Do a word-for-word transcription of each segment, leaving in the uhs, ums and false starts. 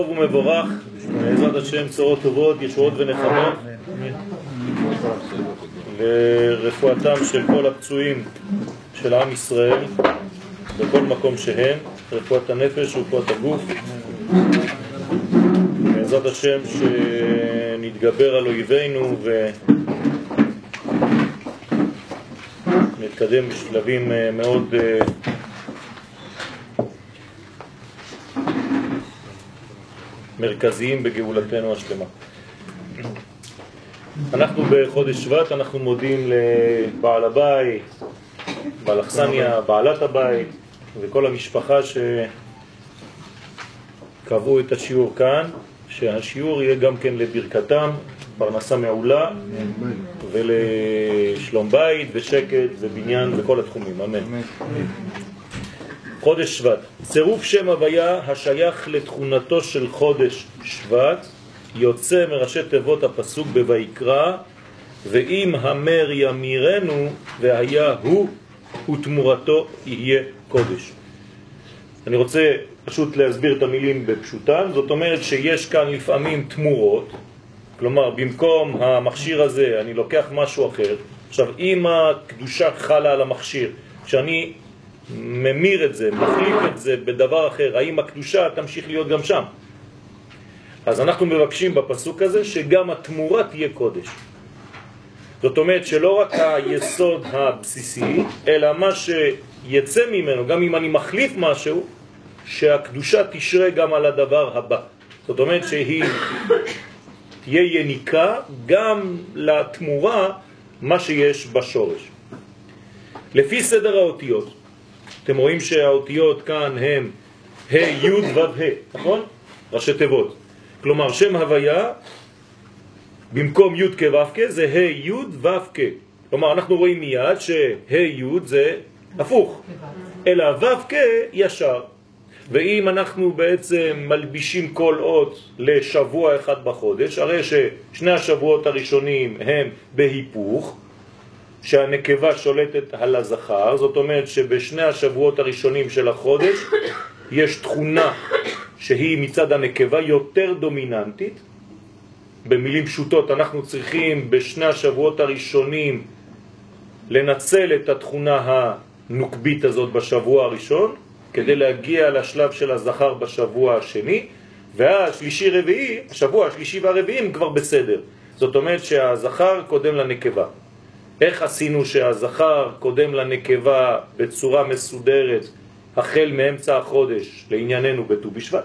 טוב ומבורך, בעזרת השם צורות טובות, ישועות ונחמות ורפואתם של כל הפצועים של עם ישראל בכל מקום שהם, רפואת הנפש ורפואת הגוף, בעזרת השם שנתגבר על אויבינו ונתקדם בשלבים מאוד מרכזיים בגאולתנו השלמה. אנחנו בחודש שבט, אנחנו מודים לבעל הבית, בעל אכסניה, בעלת הבית וכל המשפחה שקבעו את השיעור כאן, שהשיעור יהיה גם כן לברכתם, פרנסה מעולה ולשלום בית ושקט ובניין בכל התחומים. אמן. חודש שבט, צירוף שם הוויה השייך לתכונתו של חודש שבט יוצא מראשי תיבות הפסוק בויקרא, ואם המר ימירנו והיה הוא ותמורתו יהיה קודש. אני רוצה פשוט להסביר את המילים בפשוטן. זאת אומרת שיש כאן לפעמים תמורות, כלומר במקום המכשיר הזה אני לוקח משהו אחר. עכשיו אם הקדושה חלה על המכשיר, כשאני ממיר את זה, מחליף את זה בדבר אחר, האם הקדושה תמשיך להיות גם שם? אז אנחנו מבקשים בפסוק הזה שגם התמורה תהיה קודש. זאת אומרת שלא רק היסוד הבסיסי, אלא מה שיצא ממנו, גם אם אני מחליף משהו, שהקדושה תשרה גם על הדבר הבא. זאת אומרת שהיא תהיה יניקה גם לתמורה מה שיש בשורש. לפי סדר האותיות, אתם רואים שהאותיות כאן הם ה' י' ו' ה', נכון? ראשי תיבות. כלומר שם הוויה במקום י' כ' ו' כ' זה ה' י' ו' כ'. כלומר אנחנו רואים מיד שה' י' זה הפוך, אלא ו' כ' ישר. ואם אנחנו בעצם מלבישים כל אות לשבוע אחד בחודש, הרי ששני השבועות הראשונים הם בהיפוך, שהנקבה שולטת על הזכר. זאת אומרת שבשני השבועות הראשונים של החודש יש תכונה שהיא מצד הנקבה יותר דומיננטית. במילים פשוטות אנחנו צריכים בשני השבועות הראשונים לנצל את התכונה הנוקבית הזאת בשבוע הראשון כדי להגיע לשלב של הזכר בשבוע השני, והשלישי רביעי, השבוע השלישי והרביעי הם כבר בסדר. זאת אומרת שהזכר קודם לנקבה. איך עשינו שהזכר קודם לנקבה בצורה מסודרת החל מאמצע החודש לענייננו בט"ו בשבט?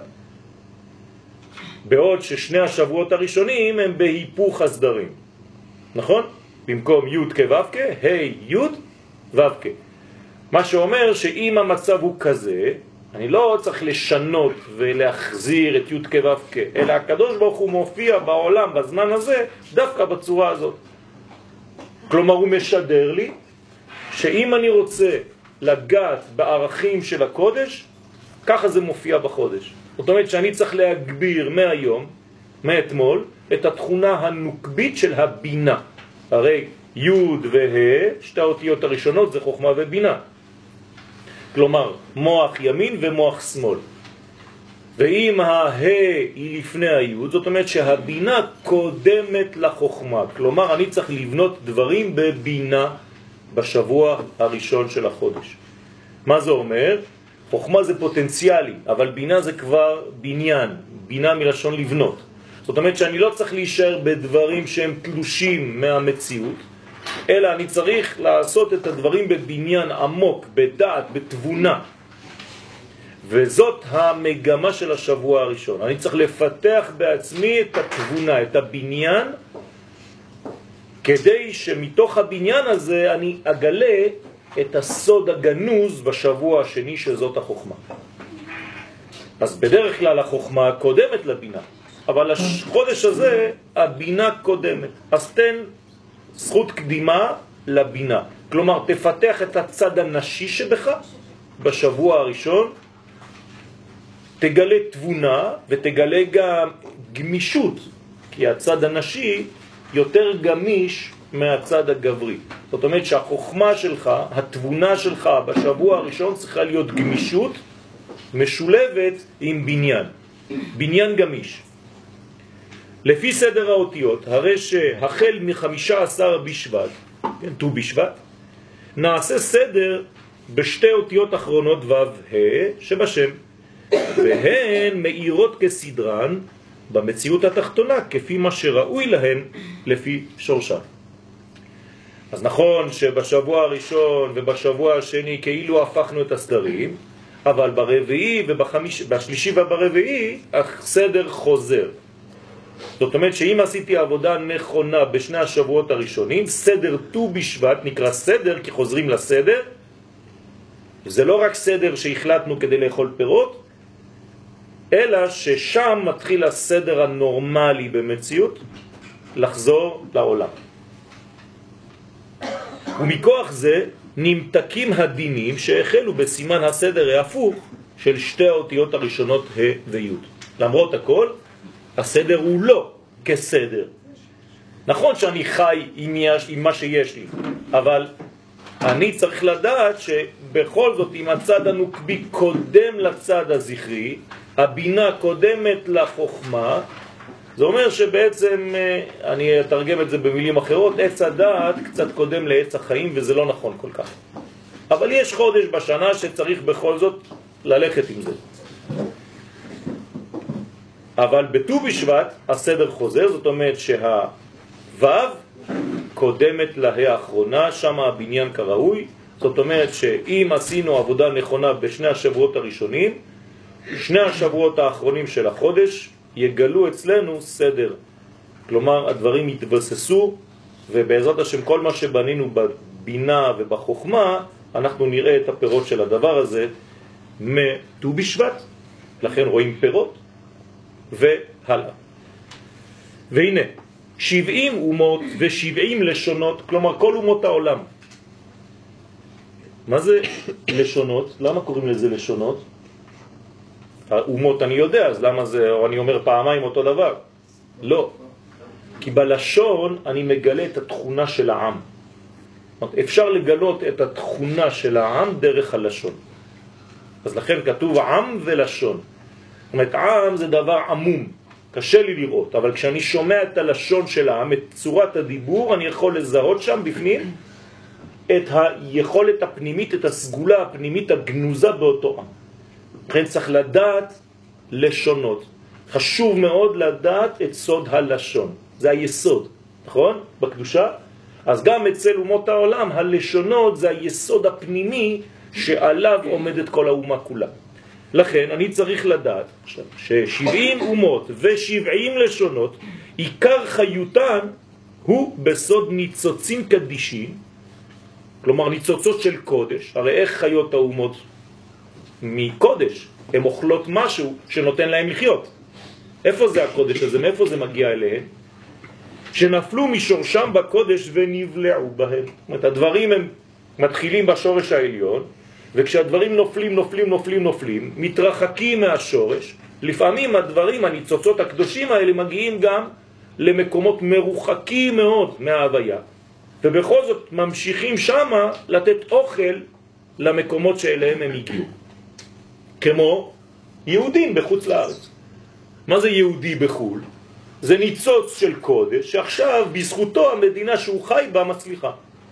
בעוד ששני השבועות הראשונים הם בהיפוך הסדרים, נכון? במקום י' כ' ו' כ', ה' י' ו' כ'. מה שאומר שאם המצב הוא כזה, אני לא צריך לשנות ולהחזיר את י' כ' ו' כ', אלא הקדוש ברוך הוא מופיע בעולם בזמן הזה דווקא בצורה הזאת. כלומר הוא משדר לי שאם אני רוצה לגעת בערכים של הקודש, ככה זה מופיע בחודש. זאת אומרת שאני צריך להגביר מהיום, מאתמול, את התכונה הנוקבית של הבינה. הרי י' וה', שתי האותיות הראשונות זה חוכמה ובינה. כלומר מוח ימין ומוח שמאל. ואם הה היא לפני היוד, זאת אומרת שהבינה קודמת לחוכמה. כלומר אני צריך לבנות דברים בבינה בשבוע הראשון של החודש. מה זה אומר? חוכמה זה פוטנציאלי, אבל בינה זה כבר בניין, בינה מלשון לבנות. זאת אומרת שאני לא צריך להישאר בדברים שהם תלושים מהמציאות, אלא אני צריך לעשות את הדברים בבניין עמוק, בדעת, בתבונה. וזאת המגמה של השבוע הראשון. אני צריך לפתח בעצמי את התבונה, את הבניין, כדי שמתוך הבניין הזה אני אגלה את הסוד הגנוז בשבוע השני שזאת החוכמה. אז בדרך כלל החוכמה קודמת לבינה, אבל החודש הזה הבינה קודמת. אז תן זכות קדימה לבינה. כלומר תפתח את הצד הנשי שבך בשבוע הראשון, תגלה תבונה ותגלה גם גמישות, כי הצד הנשי יותר גמיש מהצד הגברי. זאת אומרת שהחוכמה שלך, התבונה שלך בשבוע הראשון צריכה להיות גמישות משולבת עם בניין. בניין גמיש. לפי סדר האותיות, הרי שהחל מחמישה עשר בשבט, כן, ט"ו בשבט, נעשה סדר בשתי אותיות אחרונות ו' ה' שבשם, והן מאירות כסדרן במציאות התחתונה, כפי מה שראוי להן לפי שורשה. אז נכון שבשבוע הראשון ובשבוע השני כאילו הפכנו את הסדרים, אבל ברביעי ובחמיש, בשלישי וברביעי הסדר חוזר. זאת אומרת שאם עשיתי עבודה נכונה בשני השבועות הראשונים, סדר ט"ו בשבט נקרא סדר כי חוזרים לסדר. זה לא רק סדר שהחלטנו כדי לאכול פירות, אלא ששם מתחיל הסדר הנורמלי במציאות לחזור לעולם. ומכוח זה נמתקים הדינים שהחלו בסימן הסדר ההפוך של שתי האותיות הראשונות ה' וי'. למרות הכל, הסדר הוא לא כסדר. נכון שאני חי עם, יש, עם מה שיש לי, אבל אני צריך לדעת שבכל זאת אם הצד הנוקבי קודם לצד הזכרי, הבינה קודמת לחוכמה, זה אומר שבעצם, אני אתרגם את זה במילים אחרות, עץ הדעת קצת קודם לעץ החיים, וזה לא נכון כל כך. אבל יש חודש בשנה שצריך בכל זאת ללכת עם זה. אבל בט"ו בשבט הסדר חוזר, זאת אומרת שהו' קודמת לה האחרונה, שם הבניין כראוי. זאת אומרת שאם עשינו עבודה נכונה בשני השבועות הראשונים, שני השבועות האחרונים של החודש יגלו אצלנו סדר. כלומר, הדברים יתבססו, ובעזרת השם כל מה שבנינו בבינה ובחוכמה, אנחנו נראה את הפירות של הדבר הזה מט"ו בשבט. לכן רואים פירות והלאה. והנה, שבעים אומות ושבעים לשונות, כלומר כל אומות העולם. מה זה לשונות? למה קוראים לזה לשונות? האומות אני יודע, אז למה זה, או אני אומר פעמיים אותו דבר? לא. כי בלשון אני מגלה את התכונה של העם. אפשר לגלות את התכונה של העם דרך הלשון. אז לכן כתוב עם ולשון. זאת אומרת, עם זה דבר עמום, קשה לי לראות, אבל כשאני שומע את הלשון של העם, את צורת הדיבור, אני יכול לזהות שם בפנים את היכולת הפנימית, את הסגולה הפנימית הגנוזה באותו עם. לכן צריך לדעת לשונות. חשוב מאוד לדעת את סוד הלשון. זה היסוד, נכון? בקדושה. אז גם אצל אומות העולם, הלשונות זה היסוד הפנימי שעליו עומדת כל האומה כולה. לכן אני צריך לדעת ש-שבעים אומות ו-שבעים לשונות, עיקר חיותן הוא בסוד ניצוצים קדישים, כלומר ניצוצות של קודש. הרי איך חיות האומות? מקודש. הן אוכלות משהו שנותן להם לחיות. איפה זה הקודש הזה? מאיפה זה מגיע אליהם? שנפלו משורשם בקודש ונבלעו בהם. זאת אומרת, הדברים הם מתחילים בשורש העליון, וכשהדברים נופלים, נופלים, נופלים, נופלים, מתרחקים מהשורש. לפעמים הדברים, הניצוצות הקדושים האלה, מגיעים גם למקומות מרוחקים מאוד מההוויה. ובכל זאת ממשיכים שמה לתת אוכל למקומות שאליהם הם הגיעו. כמו יהודים בחוץ לארץ. מה זה יהודי בחול? זה ניצוץ של קודש, שעכשיו בזכותו המדינה שהוא חי בה מצליחה.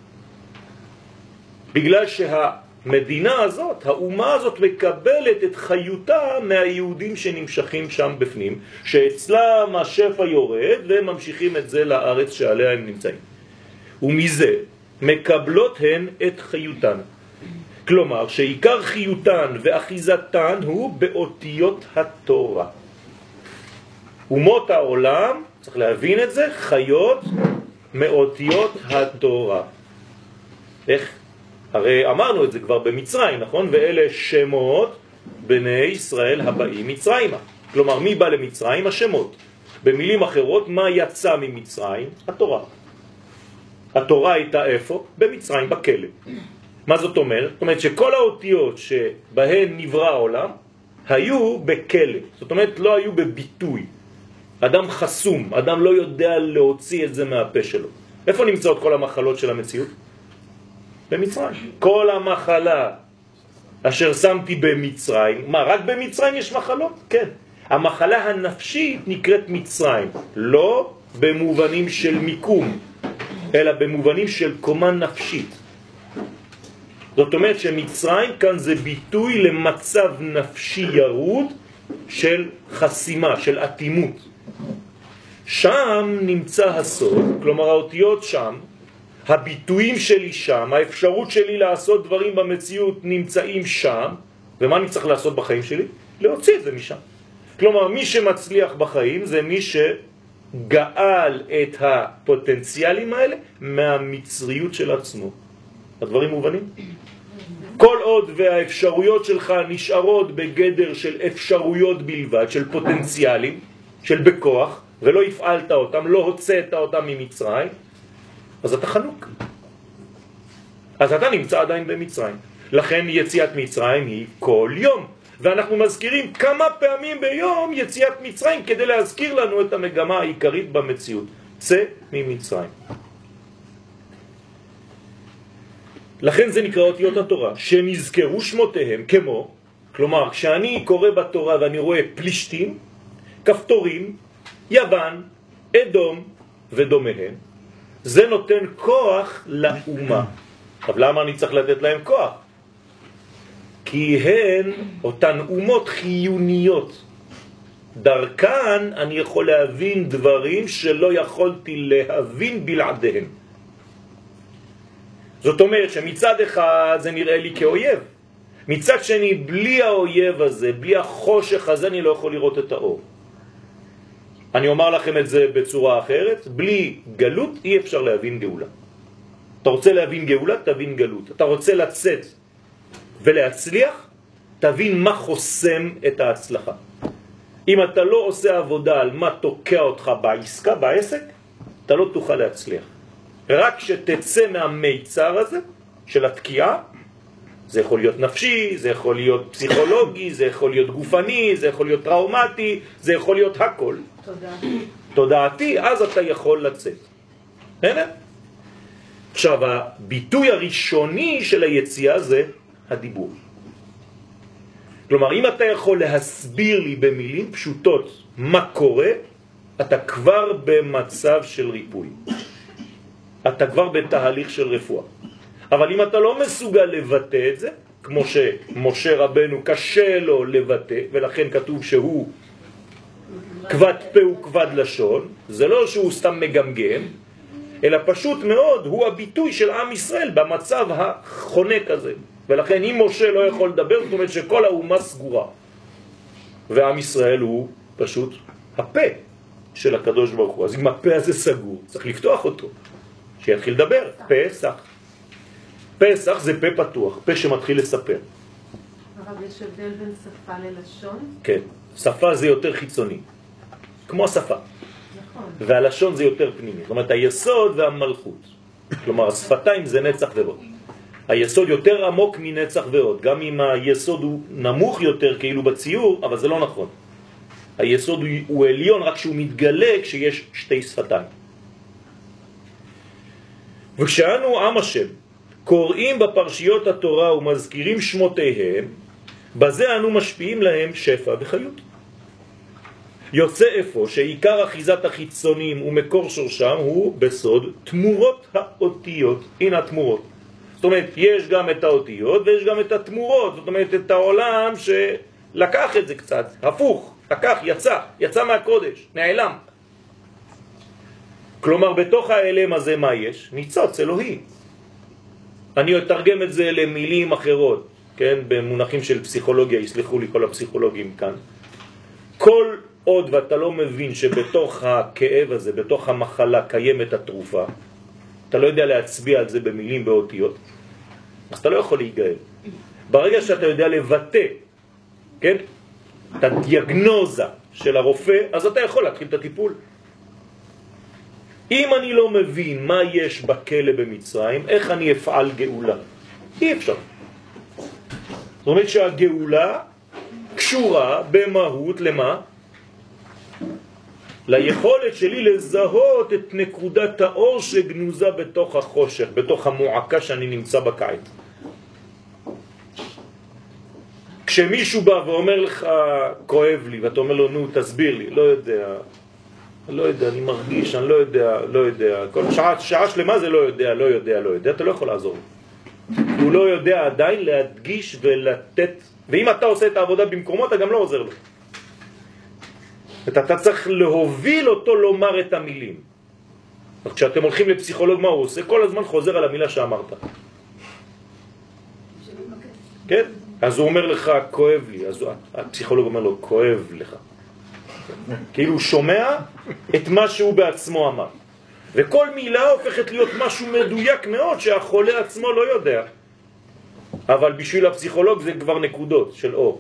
בגלל שהמדינה הזאת, האומה הזאת מקבלת את חיותה מהיהודים שנמשכים שם בפנים, שאצלם השפע יורד והם ממשיכים את זה לארץ שעליה הם נמצאים. ומזה מקבלות הן את חיותן. כלומר, שעיקר חיותן ואחיזתן הוא באותיות התורה. אומות העולם, צריך להבין את זה, חיות מאותיות התורה. איך? הרי אמרנו את זה כבר במצרים, נכון? ואלה שמות בני ישראל הבאים מצרימה. כלומר, מי בא למצרים? השמות. במילים אחרות, מה יצא ממצרים? התורה. התורה הייתה איפה? במצרים, בכלא. מה זאת אומרת? זאת אומרת שכל האותיות שבהן נברא העולם היו בכלא. זאת אומרת, לא היו בביטוי. אדם חסום, אדם לא יודע להוציא את זה מהפה שלו. איפה נמצאות כל המחלות של המציאות? במצרים. כל המחלה אשר שמתי במצרים, מה, רק במצרים יש מחלות? כן. המחלה הנפשית נקראת מצרים, לא במובנים של מיקום, אלא במובנים של קומה נפשית. זאת אומרת שמצרים כאן זה ביטוי למצב נפשי ירוד של חסימה, של אטימות. שם נמצא הסוד, כלומר האותיות שם, הביטויים שלי שם, האפשרות שלי לעשות דברים במציאות נמצאים שם, ומה אני צריך לעשות בחיים שלי? להוציא את זה משם. כלומר, מי שמצליח בחיים זה מי שגאל את הפוטנציאלים האלה מהמצריות של עצמו. הדברים מובנים? כל עוד והאפשרויות שלך נשארות בגדר של אפשרויות בלבד, של פוטנציאלים, של בכוח, ולא הפעלת אותם, לא הוצאת אותם ממצרים, אז אתה חנוק. אז אתה נמצא עדיין במצרים. לכן יציאת מצרים היא כל יום. ואנחנו מזכירים כמה פעמים ביום יציאת מצרים כדי להזכיר לנו את המגמה העיקרית במציאות. צא ממצרים. לכן זה נקרא אותיות התורה, שנזכרו שמותיהם כמו, כלומר, כשאני קורא בתורה ואני רואה פלישתים, כפתורים, יוון, אדום ודומיהם, זה נותן כוח לאומה. אבל למה אני צריך לתת להם כוח? כי הן אותן אומות חיוניות. דרכן אני יכול להבין דברים שלא יכולתי להבין בלעדיהם. זאת אומרת שמצד אחד זה נראה לי כאויב. מצד שני, בלי האויב הזה, בלי החושך הזה, אני לא יכול לראות את האור. אני אומר לכם את זה בצורה אחרת, בלי גלות אי אפשר להבין גאולה. אתה רוצה להבין גאולה, תבין גלות. אתה רוצה לצאת ולהצליח, תבין מה חוסם את ההצלחה. אם אתה לא עושה עבודה על מה תוקע אותך בעסקה, בעסק, אתה לא תוכל להצליח. רק שתצא מהמיצר הזה של התקיעה, זה יכול להיות נפשי, זה יכול להיות פסיכולוגי, זה יכול להיות גופני, זה יכול להיות טראומטי, זה יכול להיות הכל. תודעתי. תודעתי, אז אתה יכול לצאת. הנה. עכשיו, הביטוי הראשוני של היציאה זה הדיבור. כלומר, אם אתה יכול להסביר לי במילים פשוטות מה קורה, אתה כבר במצב של ריפוי. אתה כבר בתהליך של רפואה. אבל אם אתה לא מסוגל לבטא את זה, כמו שמשה רבנו קשה לו לבטא, ולכן כתוב שהוא כבד פה וכבד לשון, זה לא שהוא סתם מגמגם, אלא פשוט מאוד הוא הביטוי של עם ישראל במצב החונק הזה. ולכן אם משה לא יכול לדבר, זאת אומרת שכל האומה סגורה. ועם ישראל הוא פשוט הפה של הקדוש ברוך הוא. אז אם הפה הזה סגור, צריך לפתוח אותו, שיתחיל לדבר. פסח. פסח זה פה פתוח, פה שמתחיל לספר. הרב, יש הבדל בין שפה ללשון? כן, שפה זה יותר חיצוני, כמו השפה. נכון. והלשון זה יותר פנימי, זאת אומרת היסוד והמלכות. כלומר השפתיים זה נצח ועוד. היסוד יותר עמוק מנצח ועוד, גם אם היסוד הוא נמוך יותר כאילו בציור, אבל זה לא נכון. היסוד הוא, הוא עליון רק שהוא מתגלה כשיש שתי שפתיים. וכשאנו עם השם קוראים בפרשיות התורה ומזכירים שמותיהם, בזה אנו משפיעים להם שפע וחיות. יוצא איפה שעיקר אחיזת החיצונים ומקור שורשם הוא בסוד תמורות האותיות. הנה התמורות. זאת אומרת, יש גם את האותיות ויש גם את התמורות. זאת אומרת, את העולם שלקח את זה קצת, הפוך, לקח, יצא, יצא מהקודש, נעלם. כלומר, בתוך האלם הזה מה יש? ניצוץ אלוהי. אני אתרגם את זה למילים אחרות, כן? במונחים של פסיכולוגיה, יסלחו לי כל הפסיכולוגים כאן. כל עוד ואתה לא מבין שבתוך הכאב הזה, בתוך המחלה קיימת התרופה, אתה לא יודע להצביע על זה במילים באותיות, אז אתה לא יכול להיגאל. ברגע שאתה יודע לבטא, כן? את הדיאגנוזה של הרופא, אז אתה יכול להתחיל את הטיפול. אם אני לא מבין מה יש בכלא במצרים, איך אני אפעל גאולה? אי אפשר. זאת אומרת שהגאולה קשורה במהות למה? ליכולת שלי לזהות את נקודת האור שגנוזה בתוך החושך, בתוך המועקה שאני נמצא בקיץ. כשמישהו בא ואומר לך כואב לי, ואתה אומר לו נו תסביר לי, לא יודע, לא יודע, אני מרגיש, אני לא יודע, לא יודע, כל שעה, שעה שלמה זה לא יודע, לא יודע, לא יודע, אתה לא יכול לעזור. הוא לא יודע עדיין להדגיש ולתת, ואם אתה עושה את העבודה במקומו אתה גם לא עוזר לו. אתה צריך להוביל אותו לומר את המילים. כשאתם הולכים לפסיכולוג מה הוא עושה? כל הזמן חוזר על המילה שאמרת. כן? אז הוא אומר לך כואב לי, אז הפסיכולוג אומר לו כואב לך. כאילו הוא שומע את מה שהוא בעצמו אמר. וכל מילה הופכת להיות משהו מדויק מאוד שהחולה עצמו לא יודע. אבל בשביל הפסיכולוג זה כבר נקודות של אור.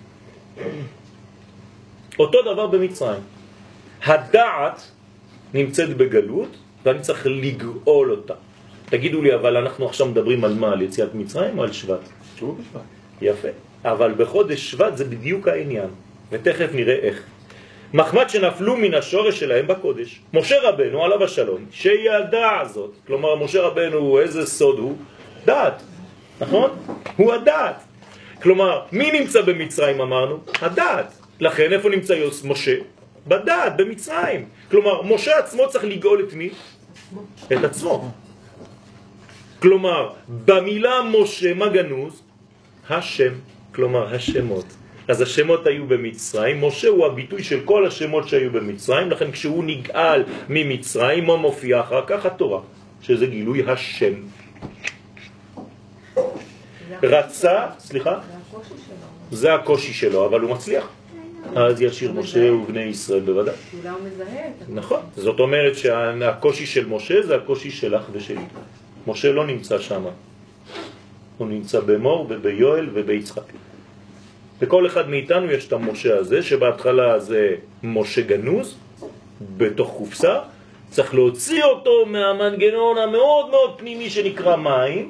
אותו דבר במצרים. הדעת נמצאת בגלות ואני צריך לגאול אותה. תגידו לי, אבל אנחנו עכשיו מדברים על מה? על יציאת מצרים או על שבט? שבט. יפה. אבל בחודש שבט זה בדיוק העניין. ותכף נראה איך. מחמד שנפלו מן השורש שלהם בקודש. משה רבנו עליו השלום, שידע זאת. כלומר, משה רבנו, איזה סוד הוא? דעת. נכון? הוא הדעת. כלומר, מי נמצא במצרים אמרנו? הדעת. לכן איפה נמצא יוס משה? בדעת, במצרים. כלומר, משה עצמו צריך לגאול את מי? את עצמו. כלומר, במילה משה מה גנוז? השם. כלומר, השמות. אז השמות היו במצרים, משה הוא הביטוי של כל השמות שהיו במצרים, לכן כשהוא נגאל ממצרים, מה מופיע אחר כך? התורה, שזה גילוי השם. רצה, סליחה? זה הקושי שלו, אבל הוא מצליח. אז ישיר משה ובני ישראל בוודאי. אולי הוא מזהה. נכון, זאת אומרת שהקושי של משה זה הקושי שלך ושלי. משה לא נמצא שם. הוא נמצא במור וביואל וביצחק. בכל אחד מאיתנו יש את המשה הזה, שבהתחלה זה משה גנוז, בתוך קופסה, צריך להוציא אותו מהמנגנון המאוד מאוד פנימי שנקרא מים.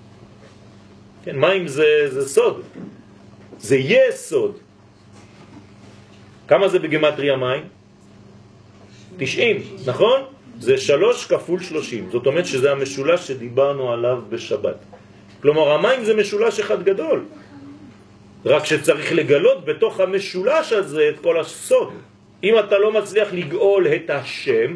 כן, מים זה, זה סוד, זה יסוד. כמה זה בגמטריה מים? תשעים, נכון? זה שלוש כפול שלושים, זאת אומרת שזה המשולש שדיברנו עליו בשבת. כלומר המים זה משולש אחד גדול, רק שצריך לגלות בתוך המשולש הזה את כל הסוד. אם אתה לא מצליח לגאול את השם,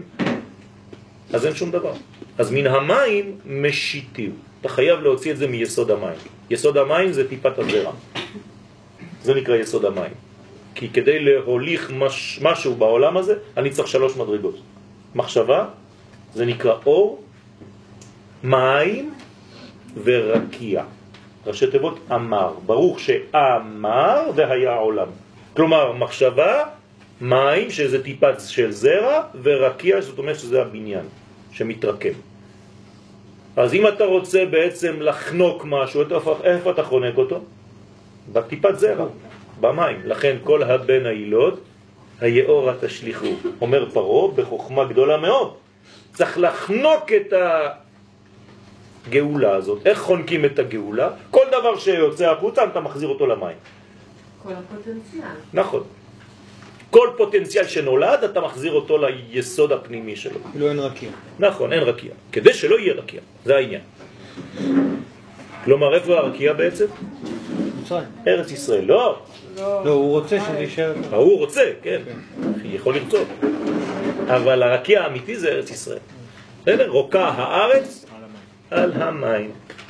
אז אין שום דבר. אז מן המים משיתים. אתה חייב להוציא את זה מיסוד המים. יסוד המים זה טיפת הזרע. זה נקרא יסוד המים. כי כדי להוליך מש, משהו בעולם הזה, אני צריך שלוש מדרגות. מחשבה, זה נקרא אור, מים ורקיע. ראשי תיבות אמר, ברוך שאמר והיה עולם. כלומר, מחשבה, מים, שזה טיפת של זרע, ורקיע, זאת אומרת שזה הבניין, שמתרקם. אז אם אתה רוצה בעצם לחנוק משהו, איפה אתה חונק אותו? בטיפת זרע, במים. לכן כל הבן הילוד, היאורה תשליחו. אומר פרו בחוכמה גדולה מאוד. צריך לחנוק את הגאולה הזאת. איך חונקים את הגאולה? כל דבר שיוצא החוצה, אתה מחזיר אותו למים. כל הפוטנציאל. נכון. כל פוטנציאל שנולד, אתה מחזיר אותו ליסוד הפנימי שלו. לא אין רקיע. נכון, אין רקיע. כדי שלא יהיה רקיע. זה העניין. כלומר, איפה הרקיע בעצם? מצרים. ארץ ישראל. לא. לא, הוא רוצה שזה יישאר. הוא רוצה, כן. יכול לרצות. אבל הרקיע האמיתי זה ארץ ישראל. בסדר? רוקה הארץ על המים.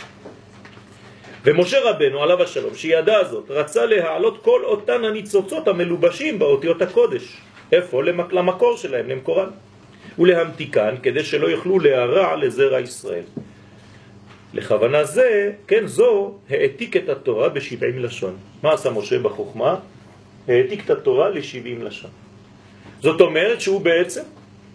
ומשה רבנו עליו השלום שידע זאת רצה להעלות כל אותן הניצוצות המלובשים באותיות הקודש. איפה? למקור שלהם, למקורן. ולהמתיקן כדי שלא יוכלו להרע לזרע ישראל. לכוונה זה, כן, זו העתיק את התורה בשבעים לשון. מה עשה משה בחוכמה? העתיק את התורה לשבעים לשון. זאת אומרת שהוא בעצם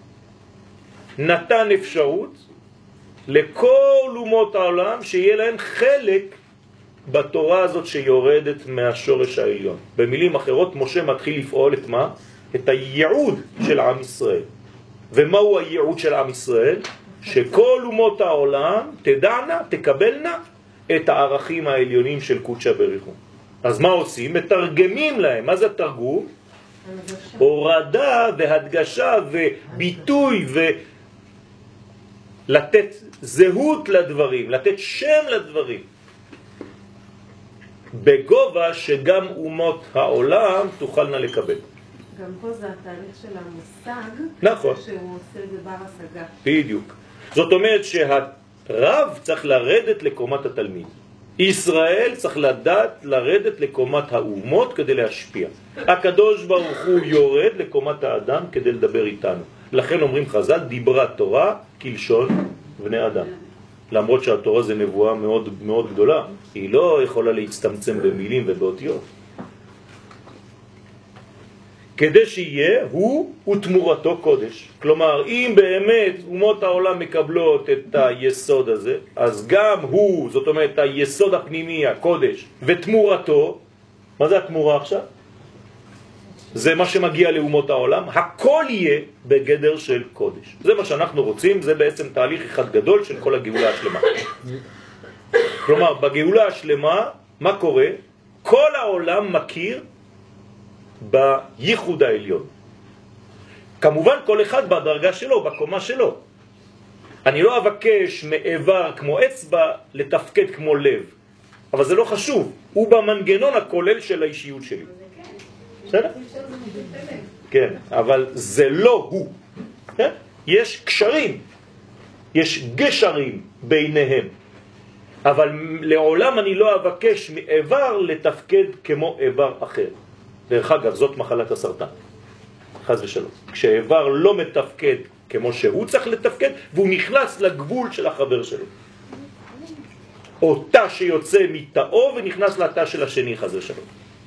נתן אפשרות לכל אומות העולם שיהיה להם חלק בתורה הזאת שיורדת מהשורש העליון. במילים אחרות, משה מתחיל לפעול את מה? את הייעוד של עם ישראל. ומהו הייעוד של עם ישראל? שכל אומות העולם תדענה, תקבלנה את הערכים העליונים של קודשא בריך הוא. אז מה עושים? מתרגמים להם. מה זה תרגום? הורדה והדגשה וביטוי ולתת זהות לדברים, לתת שם לדברים. בגובה שגם אומות העולם תוכלנה לקבל. גם פה זה התהליך של המושג, נכון. שהוא עושה דבר השגה. בדיוק. זאת אומרת שהרב צריך לרדת לקומת התלמיד. ישראל צריך לדעת לרדת לקומת האומות כדי להשפיע. הקדוש ברוך הוא יורד לקומת האדם כדי לדבר איתנו. לכן אומרים חז"ל, דיברה תורה כלשון בני אדם. למרות שהתורה זה נבואה מאוד מאוד גדולה, היא לא יכולה להצטמצם במילים ובאותיות. כדי שיהיה הוא ותמורתו קודש. כלומר, אם באמת אומות העולם מקבלות את היסוד הזה, אז גם הוא, זאת אומרת, היסוד הפנימי, הקודש, ותמורתו, מה זה התמורה עכשיו? זה מה שמגיע לאומות העולם, הכל יהיה בגדר של קודש. זה מה שאנחנו רוצים, זה בעצם תהליך אחד גדול של כל הגאולה השלמה. כלומר, בגאולה השלמה, מה קורה? כל העולם מכיר בייחוד העליון. כמובן כל אחד בדרגה שלו, בקומה שלו. אני לא אבקש מעבר כמו אצבע לתפקד כמו לב, אבל זה לא חשוב, הוא במנגנון הכולל של האישיות שלי. בסדר? כן, אבל זה לא הוא. כן? יש קשרים, יש גשרים ביניהם, אבל לעולם אני לא אבקש מעבר לתפקד כמו איבר אחר. דרך אגב, זאת מחלת הסרטן, חס ושלום. כשאיבר לא מתפקד כמו שהוא צריך לתפקד, והוא נכנס לגבול של החבר שלו. או תא שיוצא מתאו ונכנס לתא של השני, חס ושלום.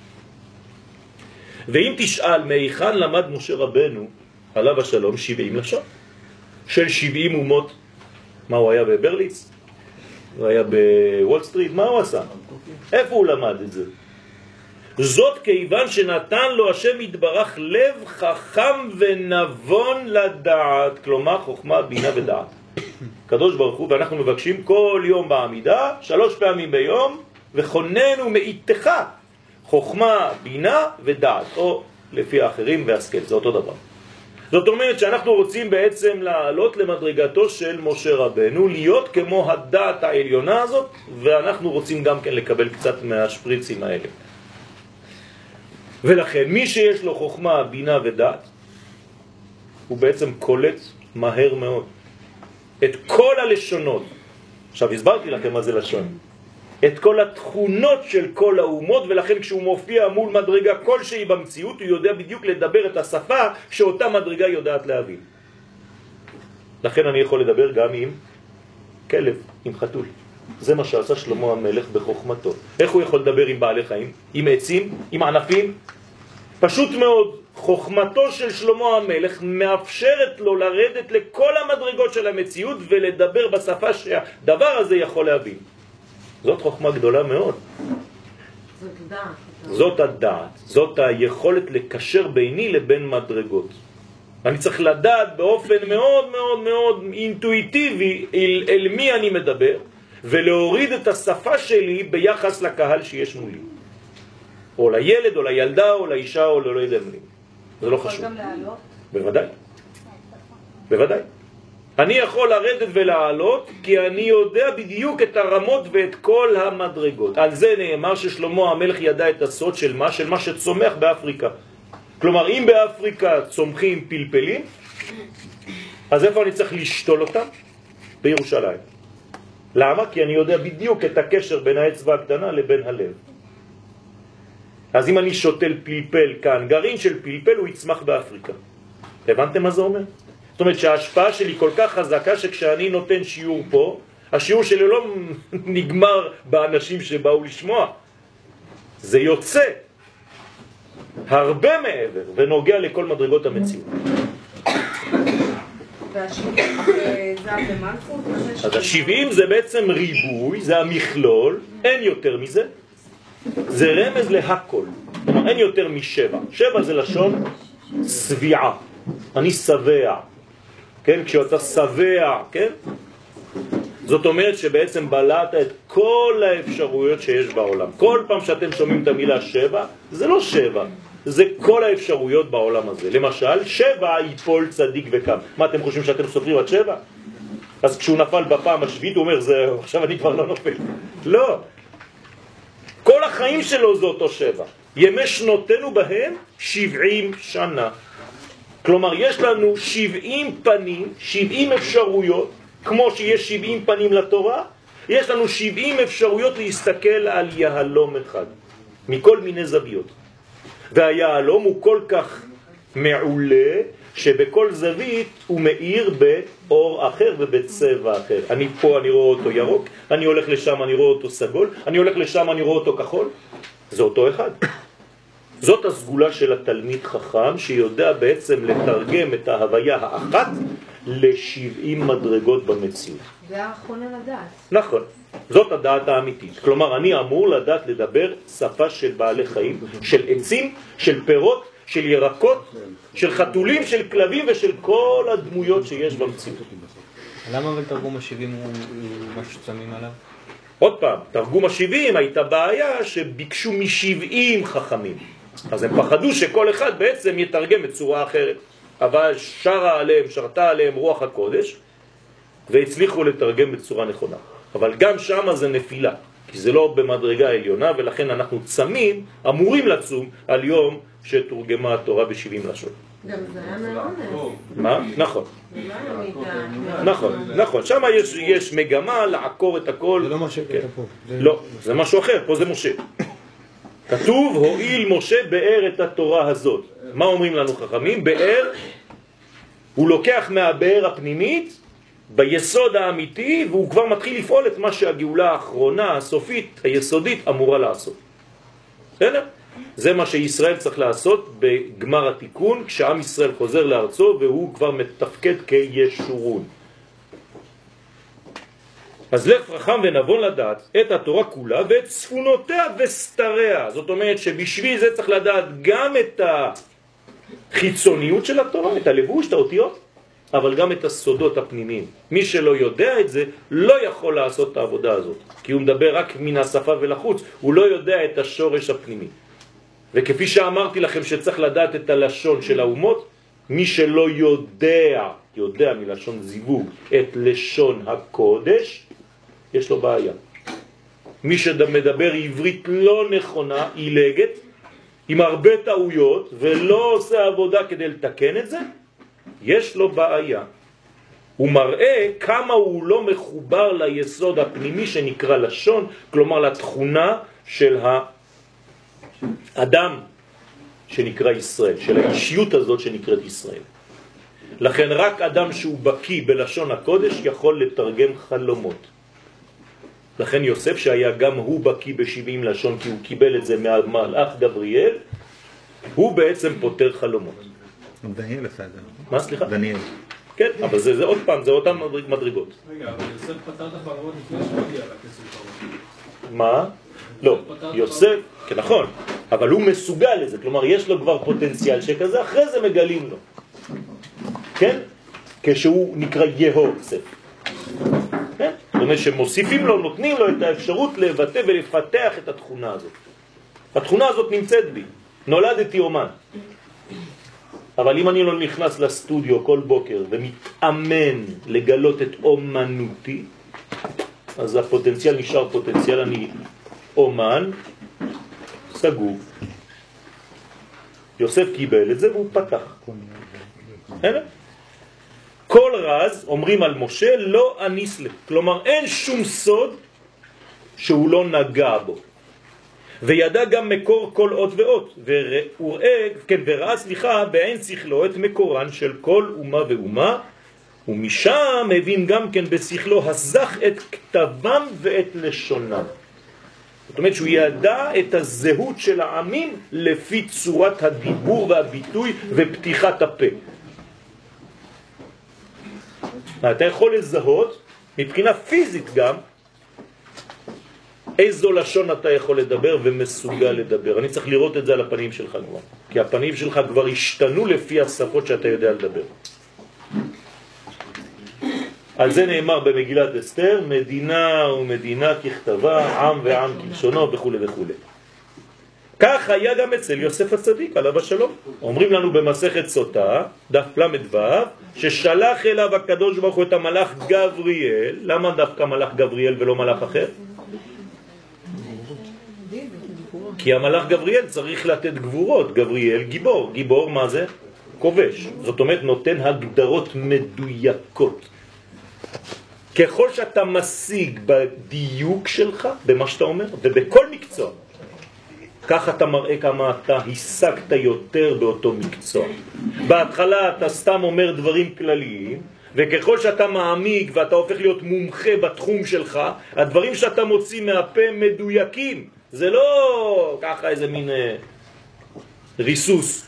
ואם תשאל מהיכן למד משה רבנו, עליו השלום, שבעים לשון, של שבעים אומות, מה הוא היה בברליץ? הוא היה בוול סטריט, מה הוא עשה? איפה הוא למד את זה? זאת כיוון שנתן לו השם יתברך לב חכם ונבון לדעת, כלומר חוכמה, בינה ודעת. קדוש ברוך הוא, ואנחנו מבקשים כל יום בעמידה, שלוש פעמים ביום, וכוננו מאיתך חוכמה, בינה ודעת, או לפי האחרים והשכל, זה אותו דבר. זאת אומרת שאנחנו רוצים בעצם לעלות למדרגתו של משה רבנו, להיות כמו הדעת העליונה הזאת, ואנחנו רוצים גם כן לקבל קצת מהשפריצים האלה. ולכן מי שיש לו חוכמה, בינה ודעת, הוא בעצם קולט מהר מאוד את כל הלשונות. עכשיו הסברתי לכם מה זה לשון. את כל התכונות של כל האומות, ולכן כשהוא מופיע מול מדרגה כלשהי במציאות, הוא יודע בדיוק לדבר את השפה שאותה מדרגה יודעת להבין. לכן אני יכול לדבר גם עם כלב, עם חתול. זה מה שעשה שלמה המלך בחוכמתו. איך הוא יכול לדבר עם בעלי חיים? עם עצים? עם ענפים? פשוט מאוד, חוכמתו של שלמה המלך מאפשרת לו לרדת לכל המדרגות של המציאות ולדבר בשפה שהדבר הזה יכול להבין. זאת חוכמה גדולה מאוד. זאת דעת. זאת הדעת, זאת היכולת לקשר ביני לבין מדרגות. אני צריך לדעת באופן מאוד מאוד מאוד אינטואיטיבי אל, אל מי אני מדבר, ולהוריד את השפה שלי ביחס לקהל שיש מולי. או לילד, או לילדה, או לאישה, או לא יודע מי. זה לא חשוב. יכול גם לעלות? בוודאי. בוודאי. אני יכול לרדת ולעלות, כי אני יודע בדיוק את הרמות ואת כל המדרגות. על זה נאמר ששלמה המלך ידע את הסוד של מה? של מה שצומח באפריקה. כלומר, אם באפריקה צומחים פלפלים, אז איפה אני צריך לשתול אותם? בירושלים. למה? כי אני יודע בדיוק את הקשר בין האצבע הקטנה לבין הלב. אז אם אני שותל פלפל כאן, גרעין של פלפל הוא יצמח באפריקה. הבנתם מה זה אומר? זאת אומרת שההשפעה שלי כל כך חזקה שכשאני נותן שיעור פה, השיעור שלי לא נגמר באנשים שבאו לשמוע. זה יוצא הרבה מעבר ונוגע לכל מדרגות המציאות. והשבעים זה המלכות? אז השבעים זה בעצם ריבוי, זה המכלול, אין יותר מזה. זה רמז להכל. כלומר, אין יותר משבע. שבע זה לשון סביעה. אני שבע. כן? כשאתה שבע, כן? זאת אומרת שבעצם בלעת את כל האפשרויות שיש בעולם. כל פעם שאתם שומעים את המילה שבע, זה לא שבע. זה כל האפשרויות בעולם הזה. למשל, שבע ייפול צדיק וקם. מה, אתם חושבים שאתם סופרים עד שבע? אז כשהוא נפל בפעם השביעית, הוא אומר, זהו, עכשיו אני כבר לא נופל. לא. כל החיים שלו זה אותו שבע. ימי שנותינו בהם שבעים שנה. כלומר, יש לנו שבעים פנים, שבעים אפשרויות, כמו שיש שבעים פנים לתורה, יש לנו שבעים אפשרויות להסתכל על יהלום אחד, מכל מיני זוויות. והיהלום הוא כל כך מעולה, שבכל זווית הוא מאיר באור אחר ובצבע אחר. אני פה אני רואה אותו ירוק, אני הולך לשם אני רואה אותו סגול, אני הולך לשם אני רואה אותו כחול. זה אותו אחד. זאת הסגולה של התלמיד חכם, שיודע בעצם לתרגם את ההוויה האחת ל-שבעים מדרגות במציאות. זה האחרון על הדעת. נכון. זאת הדעת האמיתית. כלומר, אני אמור לדעת לדבר שפה של בעלי חיים, של עצים, של פירות, של ירקות, של חתולים, של כלבים ושל כל הדמויות שיש במציאות. למה אבל תרגום ה-שבעים הוא מה ששמים עליו? עוד פעם, תרגום ה-שבעים הייתה בעיה שביקשו מ-שבעים חכמים. אז הם פחדו שכל אחד בעצם יתרגם בצורה אחרת. אבל שרה עליהם, שרתה עליהם רוח הקודש, והצליחו לתרגם בצורה נכונה. אבל גם שם זה נפילה, כי זה לא במדרגה העליונה, ולכן אנחנו צמים, אמורים לצום על יום שתורגמה התורה ב-שבעים לשון. גם זה היה מהאונס. מה? נכון. נכון, נכון. שם יש, יש מגמה לעקור את הכל. זה לא מה שקטע פה. לא, זה משהו אחר, פה זה משה. כתוב, הועיל משה באר את התורה הזאת. מה אומרים לנו חכמים? באר, הוא לוקח מהבאר הפנימית, ביסוד האמיתי, והוא כבר מתחיל לפעול את מה שהגאולה האחרונה, הסופית, היסודית, אמורה לעשות. בסדר? זה מה שישראל צריך לעשות בגמר התיקון, כשעם ישראל חוזר לארצו, והוא כבר מתפקד כישורון. אז לב חכם ונבון לדעת את התורה כולה ואת צפונותיה וסתריה. זאת אומרת שבשביל זה צריך לדעת גם את החיצוניות של התורה, את הלבוש, את האותיות, אבל גם את הסודות הפנימיים. מי שלא יודע את זה לא יכול לעשות את העבודה הזאת, כי הוא מדבר רק מן השפה ולחוץ, הוא לא יודע את השורש הפנימי. וכפי שאמרתי לכם שצריך לדעת את הלשון של האומות, מי שלא יודע, יודע מלשון זיווג, את לשון הקודש, יש לו בעיה. מי שמדבר עברית לא נכונה, עילגת, עם הרבה טעויות, ולא עושה עבודה כדי לתקן את זה, יש לו בעיה. הוא מראה כמה הוא לא מחובר ליסוד הפנימי שנקרא לשון, כלומר לתכונה של האדם שנקרא ישראל, של האישיות הזאת שנקראת ישראל. לכן רק אדם שהוא בקי בלשון הקודש יכול לתרגם חלומות. לכן יוסף שהיה גם הוא בקי ב-שבעים לשון, כי הוא קיבל את זה מהמלאך גבריאל, הוא בעצם פותר חלומות. דניאל עשה את זה. מה סליחה? דניאל. כן, אבל זה, זה עוד פעם, זה אותן מדרגות. רגע, אבל יוסף פתר את החלומות לפני שהוא הגיע לכסף חלומות. מה? לא, יוסף, כן נכון, אבל הוא מסוגל לזה, כלומר יש לו כבר פוטנציאל שכזה, אחרי זה מגלים לו. כן? כשהוא נקרא יהוסף. כן? זאת אומרת שמוסיפים לו, נותנים לו את האפשרות לבטא ולפתח את התכונה הזאת. התכונה הזאת נמצאת בי, נולדתי אומן. אבל אם אני לא נכנס לסטודיו כל בוקר ומתאמן לגלות את אומנותי, אז הפוטנציאל נשאר פוטנציאל, אני אומן סגור. יוסף קיבל את זה והוא פתח. כל רז, אומרים על משה, לא אניס לו. כלומר, אין שום סוד שהוא לא נגע בו. וידע גם מקור כל אות ואות. וראה, כן, וראה, סליחה, בעין שכלו את מקורן של כל אומה ואומה, ומשם הבין גם כן בשכלו הזך את כתבם ואת לשונם. זאת אומרת שהוא ידע את הזהות של העמים לפי צורת הדיבור והביטוי ופתיחת הפה. אתה יכול לזהות מבחינה פיזית גם איזו לשון אתה יכול לדבר ומסוגל לדבר. אני צריך לראות את זה על הפנים שלך כבר, כי הפנים שלך כבר השתנו לפי השפות שאתה יודע לדבר. על זה נאמר במגילת אסתר, מדינה ומדינה ככתבה, עם ועם כלשונו וכו' וכו'. כך היה גם אצל יוסף הצדיק, עליו השלום. אומרים לנו במסכת סוטה, דף למד ו', ששלח אליו הקדוש ברוך הוא את המלאך גבריאל. למה דווקא מלאך גבריאל ולא מלאך אחר? כי המלאך גבריאל צריך לתת גבורות. גבריאל גיבור. גיבור מה זה? כובש. זאת אומרת נותן הגדרות מדויקות. ככל שאתה משיג בדיוק שלך, במה שאתה אומר, ובכל מקצוע, כך אתה מראה כמה אתה השגת יותר באותו מקצוע. בהתחלה אתה סתם אומר דברים כלליים, וככל שאתה מעמיק ואתה הופך להיות מומחה בתחום שלך, הדברים שאתה מוציא מהפה מדויקים. זה לא ככה איזה מין אה, ריסוס.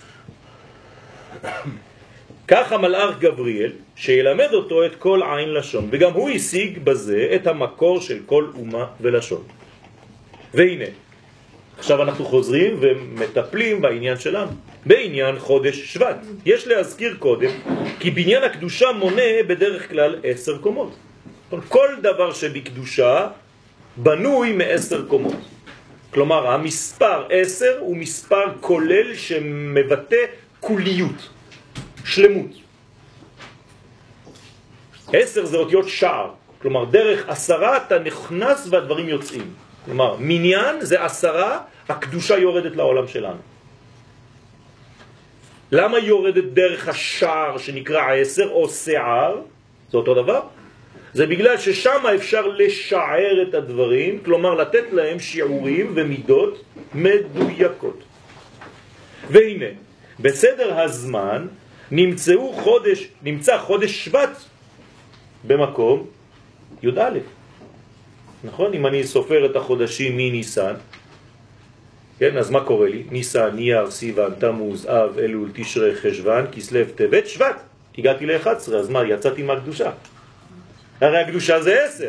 כך המלאך גבריאל, שילמד אותו את כל עין לשון, וגם הוא השיג בזה את המקור של כל אומה ולשון. והנה, עכשיו אנחנו חוזרים ומטפלים בעניין שלנו, בעניין חודש שבט. יש להזכיר קודם כי בניין הקדושה מונה בדרך כלל עשר קומות. כל דבר שבקדושה בנוי מעשר קומות. כלומר, המספר עשר הוא מספר כולל שמבטא כוליות, שלמות. עשר זה אותיות שער, כלומר דרך עשרה אתה נכנס והדברים יוצאים. כלומר, מניין זה עשרה, הקדושה יורדת לעולם שלנו. למה יורדת דרך השער שנקרא עשר או שער? זה אותו דבר. זה בגלל ששם אפשר לשער את הדברים, כלומר לתת להם שיעורים ומידות מדויקות. והנה, בסדר הזמן נמצאו חודש, נמצא חודש שבט במקום י"א. נכון? אם אני סופר את החודשים מניסן, כן, אז מה קורה לי? ניסן, נייר, סיוון, תמוז, אב, אלול, תשרי, חשוון, כסלו, טבת, שבט. הגעתי ל-אחת עשרה, אז מה? יצאתי מהקדושה. הרי הקדושה זה עשר.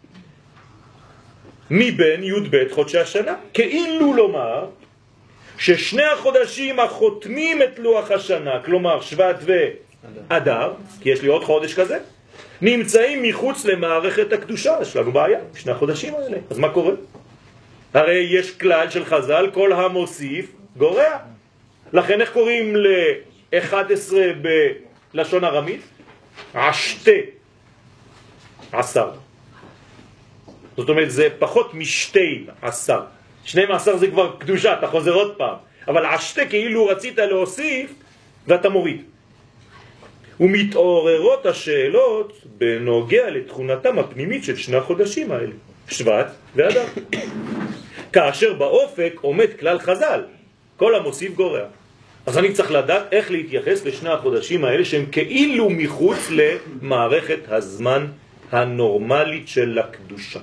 מבין י"ב חודשי השנה. כאילו לומר ששני החודשים החותמים את לוח השנה, כלומר שבט ואדר, כי יש לי עוד חודש כזה, נמצאים מחוץ למערכת הקדושה. יש לנו בעיה, שני החודשים האלה. אז מה קורה? הרי יש כלל של חז"ל, כל המוסיף גורע. לכן איך קוראים ל-אחת עשרה בלשון ארמית? עשתה עשר. זאת אומרת, זה פחות משתי עשר. שנים עשר זה כבר קדושה, אתה חוזר עוד פעם. אבל עשתה כאילו רצית להוסיף ואתה מוריד. ומתעוררות השאלות בנוגע לתכונתם הפנימית של שני החודשים האלה, שבט ואדר. כאשר באופק עומד כלל חז"ל, כל המוסיף גורע. אז אני צריך לדעת איך להתייחס לשני החודשים האלה שהם כאילו מחוץ למערכת הזמן הנורמלית של הקדושה.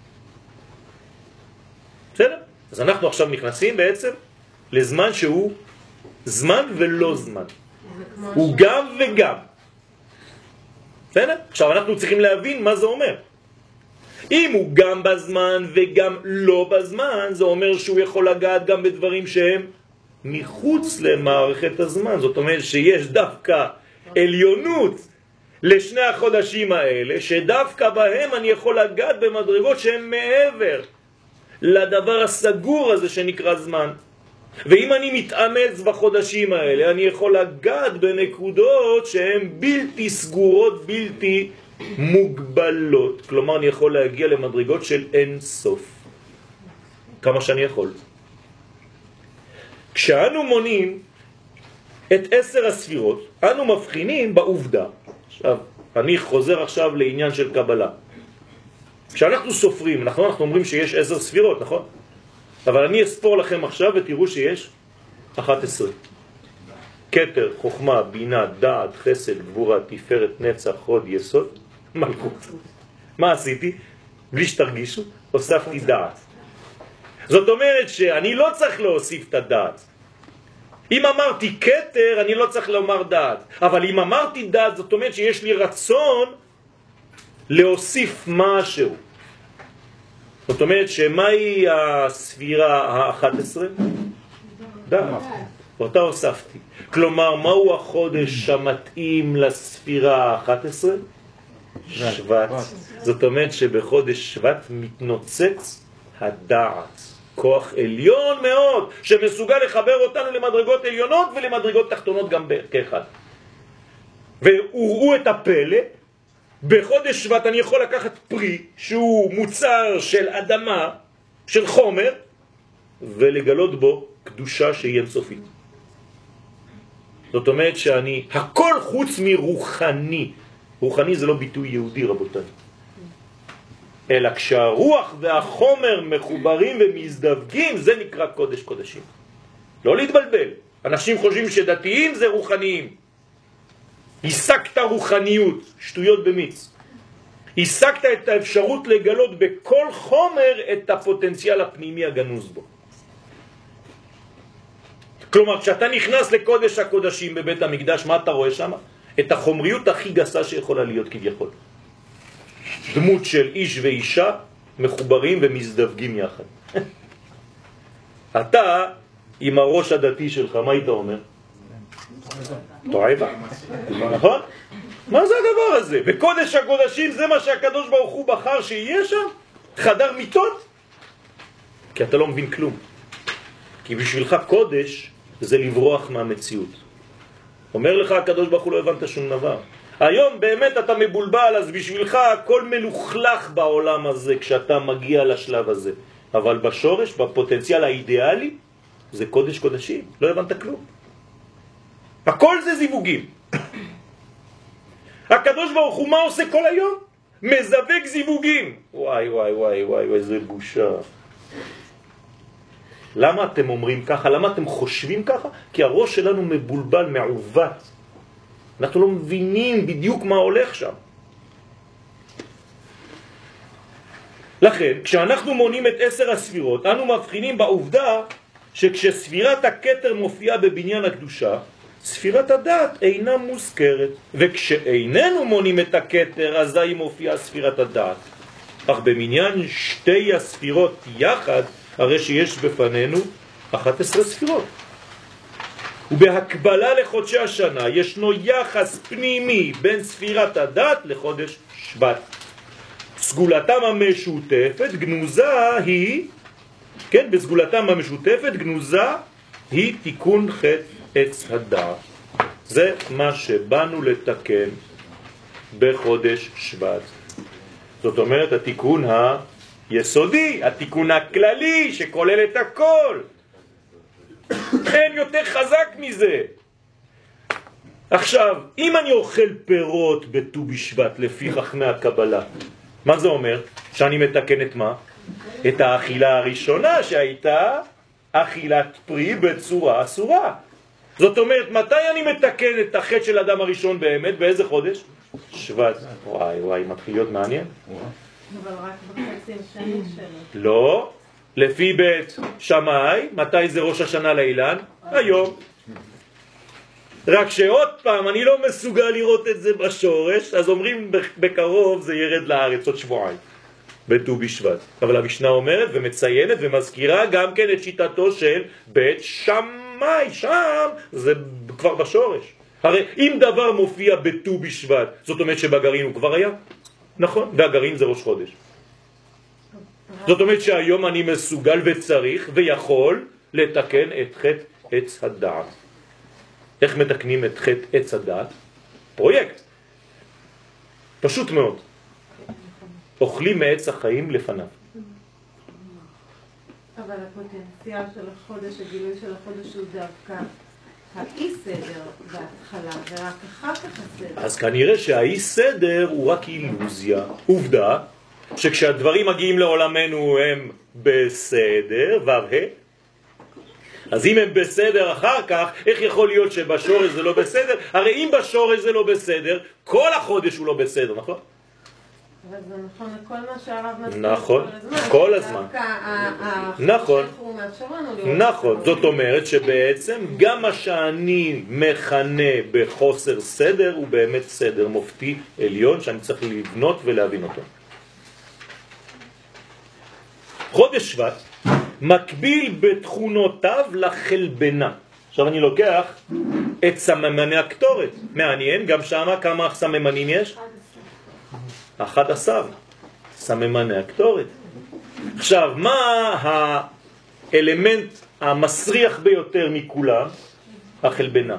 בסדר? אז אנחנו עכשיו נכנסים בעצם לזמן שהוא זמן ולא זמן. הוא גם וגם. בסדר? עכשיו אנחנו צריכים להבין מה זה אומר. אם הוא גם בזמן וגם לא בזמן, זה אומר שהוא יכול לגעת גם בדברים שהם מחוץ למערכת הזמן. זאת אומרת שיש דווקא עליונות לשני החודשים האלה, שדווקא בהם אני יכול לגעת במדרגות שהן מעבר לדבר הסגור הזה שנקרא זמן. ואם אני מתאמץ בחודשים האלה, אני יכול לגעת בנקודות שהן בלתי סגורות, בלתי מוגבלות. כלומר, אני יכול להגיע למדרגות של אין סוף. כמה שאני יכול. כשאנו מונים את עשר הספירות, אנו מבחינים בעובדה. עכשיו, אני חוזר עכשיו לעניין של קבלה. כשאנחנו סופרים, אנחנו, אנחנו אומרים שיש עשר ספירות, נכון? אבל אני אספור לכם עכשיו ותראו שיש אחת עשרה. כתר, חוכמה, בינה, דעת, חסד, גבורה, תפארת, נצח, חוד, יסוד, מלכות. מה עשיתי? בלי שתרגישו, הוספתי דעת. זאת אומרת שאני לא צריך להוסיף את הדעת. אם אמרתי כתר, אני לא צריך לומר דעת. אבל אם אמרתי דעת, זאת אומרת שיש לי רצון להוסיף משהו. זאת אומרת שמהי הספירה ה-אחת עשרה? דעת. ואותה הוספתי. כלומר, מהו החודש המתאים לספירה ה-אחת עשרה? שבט. זאת אומרת שבחודש שבט מתנוצץ הדעת. כוח עליון מאוד, שמסוגל לחבר אותנו למדרגות עליונות ולמדרגות תחתונות גם כאחד. וראו את הפלא, בחודש שבט אני יכול לקחת פרי שהוא מוצר של אדמה, של חומר, ולגלות בו קדושה שהיא אינסופית. זאת אומרת שאני הכל חוץ מרוחני. רוחני זה לא ביטוי יהודי רבותיי. אלא כשהרוח והחומר מחוברים ומזדווגים, זה נקרא קודש קודשים. לא להתבלבל. אנשים חושבים שדתיים זה רוחניים. השגת רוחניות, שטויות במיץ. השגת את האפשרות לגלות בכל חומר את הפוטנציאל הפנימי הגנוז בו. כלומר, כשאתה נכנס לקודש הקודשים בבית המקדש, מה אתה רואה שם? את החומריות הכי גסה שיכולה להיות כביכול. דמות של איש ואישה מחוברים ומזדווגים יחד. אתה, עם הראש הדתי שלך, מה היית אומר? תועבה. נכון? מה זה הדבר הזה? בקודש הקודשים זה מה שהקדוש ברוך הוא בחר שיהיה שם? חדר מיטות? כי אתה לא מבין כלום. כי בשבילך קודש זה לברוח מהמציאות. אומר לך הקדוש ברוך הוא לא הבנת שום דבר. היום באמת אתה מבולבל, אז בשבילך הכל מלוכלך בעולם הזה כשאתה מגיע לשלב הזה. אבל בשורש, בפוטנציאל האידיאלי, זה קודש קודשים. לא הבנת כלום. הכל זה זיווגים. הקדוש ברוך הוא מה עושה כל היום? מזווג זיווגים. וואי וואי וואי וואי, איזה בושה. למה אתם אומרים ככה? למה אתם חושבים ככה? כי הראש שלנו מבולבל, מעוות. אנחנו לא מבינים בדיוק מה הולך שם. לכן, כשאנחנו מונים את עשר הספירות, אנו מבחינים בעובדה שכשספירת הכתר מופיעה בבניין הקדושה, ספירת הדעת אינה מוזכרת. וכשאיננו מונים את הכתר, אזי מופיעה ספירת הדעת. אך במניין שתי הספירות יחד, הרי שיש בפנינו אחת עשרה ספירות. ובהקבלה לחודשי השנה ישנו יחס פנימי בין ספירת הדת לחודש שבט. סגולתם המשותפת גנוזה היא, כן, בסגולתם המשותפת גנוזה היא תיקון חטא עץ הדעת. זה מה שבאנו לתקן בחודש שבט. זאת אומרת התיקון היסודי, התיקון הכללי שכולל את הכל. אין יותר חזק מזה. עכשיו, אם אני אוכל פירות בט"ו בשבט לפי חכמי הקבלה, מה זה אומר? שאני מתקן את מה? את האכילה הראשונה שהייתה אכילת פרי בצורה אסורה. זאת אומרת, מתי אני מתקן את החטא של אדם הראשון באמת? באיזה חודש? שבט. וואי וואי, מתחיל להיות מעניין. אבל רק בחצי השני שלו. לא. לפי בית שמאי, מתי זה ראש השנה לאילן? היום. רק שעוד פעם, אני לא מסוגל לראות את זה בשורש, אז אומרים בקרוב זה ירד לארץ עוד שבועיים, בט"ו בשבט. אבל המשנה אומרת ומציינת ומזכירה גם כן את שיטתו של בית שמאי, שם זה כבר בשורש. הרי אם דבר מופיע בט"ו בשבט, זאת אומרת שבגרעין הוא כבר היה? נכון, והגרעין זה ראש חודש. זאת אומרת שהיום אני מסוגל וצריך ויכול לתקן את חטא עץ הדעת. איך מתקנים את חטא עץ הדעת? פרויקט. פשוט מאוד. אוכלים מעץ החיים לפניו. אבל הפוטנציאל של החודש, הגילוי של החודש הוא דווקא האי סדר בהתחלה, ורק אחר כך הסדר. אז כנראה שהאי סדר הוא רק אילוזיה. עובדה שכשהדברים מגיעים לעולמנו הם בסדר, ו"ה. אז אם הם בסדר אחר כך, איך יכול להיות שבשורש זה לא בסדר? הרי אם בשורש זה לא בסדר, כל החודש הוא לא בסדר, נכון? אבל זה נכון לכל מה שהרב מסביר. נכון, כל הזמן. נכון, נכון. זאת אומרת שבעצם גם מה שאני מכנה בחוסר סדר הוא באמת סדר מופתי עליון שאני צריך לבנות ולהבין אותו. חודש שבט מקביל בתכונותיו לחלבנה. עכשיו אני לוקח את סממני הקטורת. מעניין, גם שם כמה סממנים יש? אחד עשר. סממני הקטורת. עכשיו, מה האלמנט המסריח ביותר מכולם? החלבנה.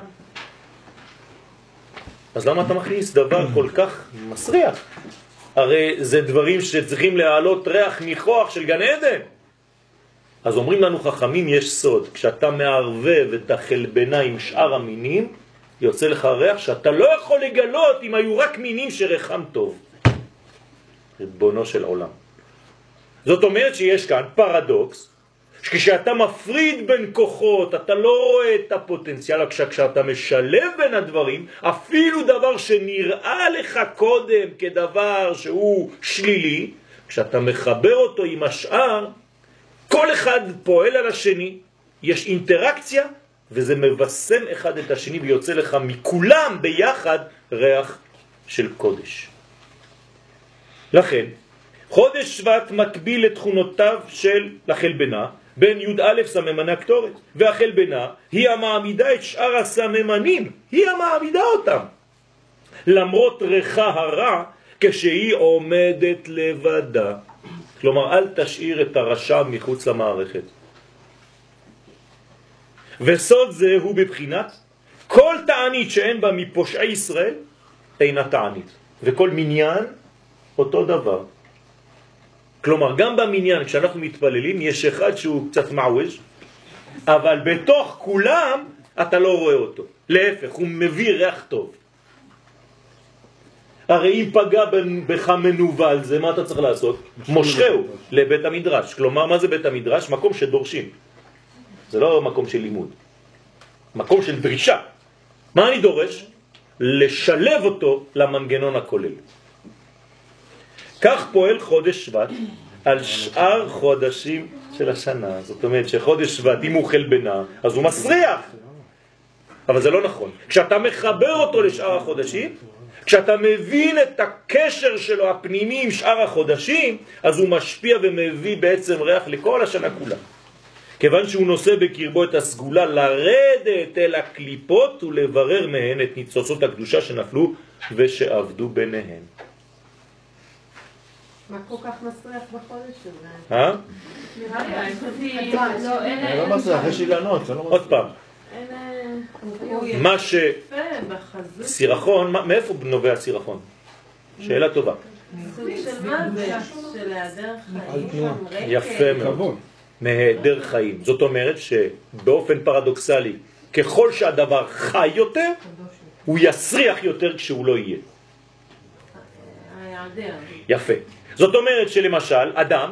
אז למה אתה מכניס דבר כל כך מסריח? הרי זה דברים שצריכים להעלות ריח ניחוח של גן עדן. אז אומרים לנו חכמים, יש סוד. כשאתה מערבב את החלבנה עם שאר המינים, יוצא לך ריח שאתה לא יכול לגלות אם היו רק מינים שרחם טוב. ריבונו של עולם. זאת אומרת שיש כאן פרדוקס, כשאתה מפריד בין כוחות, אתה לא רואה את הפוטנציאל, כשאתה משלב בין הדברים, אפילו דבר שנראה לך קודם כדבר שהוא שלילי, כשאתה מחבר אותו עם השאר, כל אחד פועל על השני, יש אינטראקציה, וזה מבשם אחד את השני, ויוצא לך מכולם ביחד ריח של קודש. לכן, חודש שבט מקביל לתכונותיו של החלבנה, בין י' א' סממני הקטורת, והחלבנה היא המעמידה את שאר הסממנים, היא המעמידה אותם. למרות ריחה הרע, כשהיא עומדת לבדה. כלומר, אל תשאיר את הרשע מחוץ למערכת. וסוד זה הוא בבחינת, כל תענית שאין בה מפושעי ישראל, אינה תענית. וכל מניין, אותו דבר. כלומר, גם במניין, כשאנחנו מתפללים, יש אחד שהוא קצת מעווש, אבל בתוך כולם אתה לא רואה אותו. להפך, הוא מביא ריח טוב. הרי אם פגע בך מנובל, זה מה אתה צריך לעשות? מושכהו לבית המדרש. כלומר, מה זה בית המדרש? מקום שדורשים. זה לא מקום של לימוד. מקום של דרישה. מה אני דורש? לשלב אותו למנגנון הכולל. כך פועל חודש שבט על שאר חודשים של השנה. זאת אומרת שחודש שבט, אם הוא חלבנה, אז הוא מסריח. אבל זה לא נכון. כשאתה מחבר אותו לשאר החודשים, כשאתה מבין את הקשר שלו הפנימי עם שאר החודשים, אז הוא משפיע ומביא בעצם ריח לכל השנה כולה. כיוון שהוא נושא בקרבו את הסגולה לרדת אל הקליפות ולברר מהן את ניצוצות הקדושה שנפלו ושעבדו ביניהן. מה כל כך מסריח בחודש הזה? אה? נראה לי, אני לא מסריח, יש אילנות, זה לא מסריח. עוד פעם. אין... מה ש... יפה, בחזות. סירחון, מאיפה נובע סירחון? שאלה טובה. סוג של מה זה? של היעדר חיים? יפה מאוד. מהיעדר חיים. זאת אומרת שבאופן פרדוקסלי, ככל שהדבר חי יותר, הוא יסריח יותר כשהוא לא יהיה. היעדר. יפה. זאת אומרת שלמשל, אדם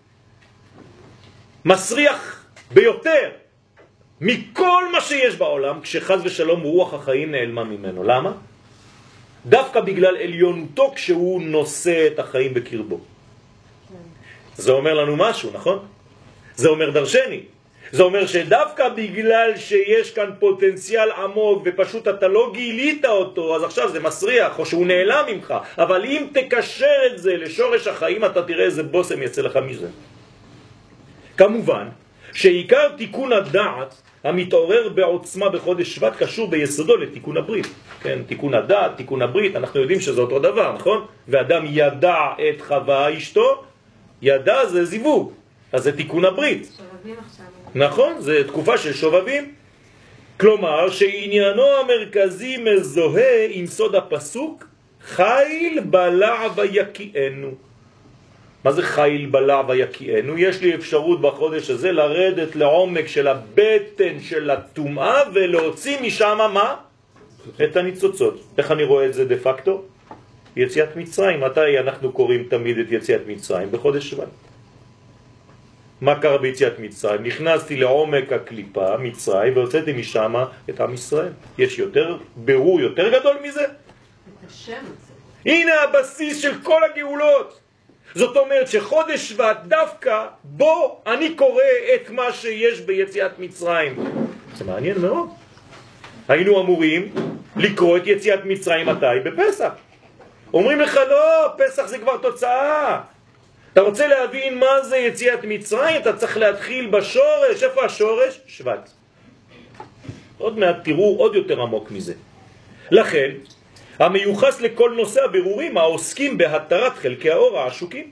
מסריח ביותר מכל מה שיש בעולם, כשחז ושלום רוח החיים נעלמה ממנו. למה? דווקא בגלל עליונותו כשהוא נושא את החיים בקרבו. זה אומר לנו משהו, נכון? זה אומר דרשני. זה אומר שדווקא בגלל שיש כאן פוטנציאל עמוק ופשוט אתה לא גילית אותו, אז עכשיו זה מסריח או שהוא נעלם ממך. אבל אם תקשר את זה לשורש החיים, אתה תראה איזה בוסם יצא לך מזה. כמובן שעיקר תיקון הדעת המתעורר בעוצמה בחודש שבט קשור ביסודו לתיקון הברית. כן, תיקון הדעת, תיקון הברית, אנחנו יודעים שזה אותו דבר, נכון? ואדם ידע את חווה אשתו, ידע זה זיווג, אז זה תיקון הברית. שובבים עכשיו. נכון, זה תקופה של שובבים. כלומר שעניינו המרכזי מזוהה עם סוד הפסוק, חיל בלע ויקיענו. מה זה חיל בלע ויקיענו? יש לי אפשרות בחודש הזה לרדת לעומק של הבטן של הטומאה ולהוציא משם מה? את הניצוצות. איך אני רואה את זה דה פקטו? יציאת מצרים. מתי אנחנו קוראים תמיד את יציאת מצרים? בחודש שבט. מה קרה ביציאת מצרים? נכנסתי לעומק הקליפה, מצרים, והוצאתי משם את עם ישראל. יש יותר ברור, יותר גדול מזה? את השם הזה. הנה הבסיס של כל הגאולות. זאת אומרת שחודש שבט דווקא בו אני קורא את מה שיש ביציאת מצרים. זה מעניין מאוד. היינו אמורים לקרוא את יציאת מצרים מתי? בפסח. אומרים לך לא, פסח זה כבר תוצאה. אתה רוצה להבין מה זה יציאת מצרים? אתה צריך להתחיל בשורש. איפה השורש? שבט. עוד מעט תראו עוד יותר עמוק מזה. לכן, המיוחס לכל נושא הבירורים העוסקים בהתרת חלקי האור העשוקים.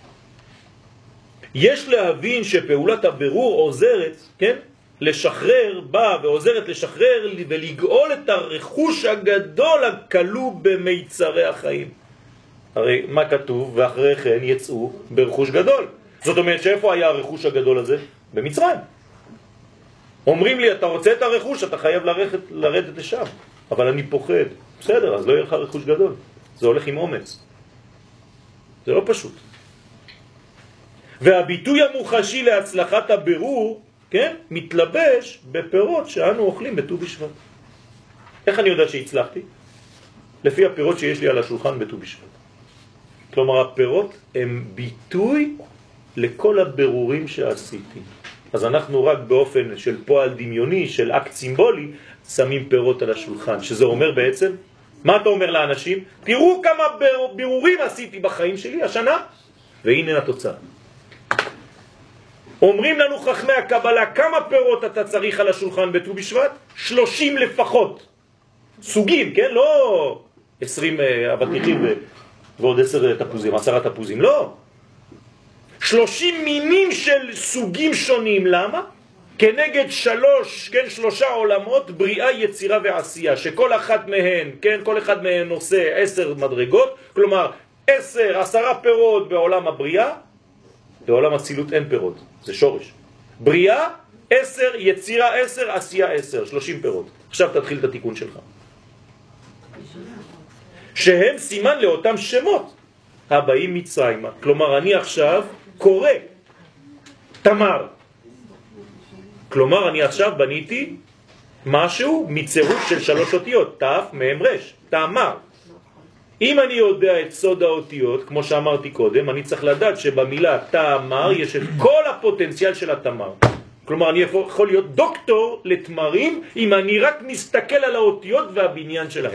יש להבין שפעולת הבירור עוזרת, כן? לשחרר בה ועוזרת לשחרר ולגאול את הרכוש הגדול הכלוא במיצרי החיים. הרי מה כתוב? ואחרי כן יצאו ברכוש גדול. זאת אומרת שאיפה היה הרכוש הגדול הזה? במצרים. אומרים לי, אתה רוצה את הרכוש, אתה חייב לרדת, לרדת לשם. אבל אני פוחד. בסדר, אז לא יהיה לך רכוש גדול. זה הולך עם אומץ. זה לא פשוט. והביטוי המוחשי להצלחת הבירור, כן, מתלבש בפירות שאנו אוכלים בט"ו בשבט. איך אני יודע שהצלחתי? לפי הפירות שיש לי על השולחן בט"ו בשבט. כלומר, הפירות הם ביטוי לכל הבירורים שעשיתי. אז אנחנו רק באופן של פועל דמיוני, של אקט סימבולי, שמים פירות על השולחן, שזה אומר בעצם, מה אתה אומר לאנשים? תראו כמה בירורים עשיתי בחיים שלי השנה, והנה התוצאה. אומרים לנו חכמי הקבלה, כמה פירות אתה צריך על השולחן בט"ו בשבט? שלושים לפחות. סוגים, כן? לא עשרים אבטיחים ועוד עשר תפוזים, עשרה תפוזים, לא. שלושים מינים של סוגים שונים, למה? כנגד שלוש, כן, שלושה עולמות, בריאה, יצירה ועשייה, שכל אחת מהן, כן, כל אחד מהן עושה עשר מדרגות, כלומר, עשר, עשרה פירות בעולם הבריאה, בעולם הצילות אין פירות, זה שורש. בריאה, עשר, יצירה עשר, עשייה עשר, שלושים פירות. עכשיו תתחיל את התיקון שלך. שהם סימן לאותם שמות הבאים מצרימה. כלומר, אני עכשיו קורא תמר. כלומר, אני עכשיו בניתי משהו מצירוף של שלוש אותיות, תף, מהם רש, תמר. אם אני יודע את סוד האותיות, כמו שאמרתי קודם, אני צריך לדעת שבמילה תמר יש את כל הפוטנציאל של התמר. כלומר, אני יכול להיות דוקטור לתמרים אם אני רק מסתכל על האותיות והבניין שלהם.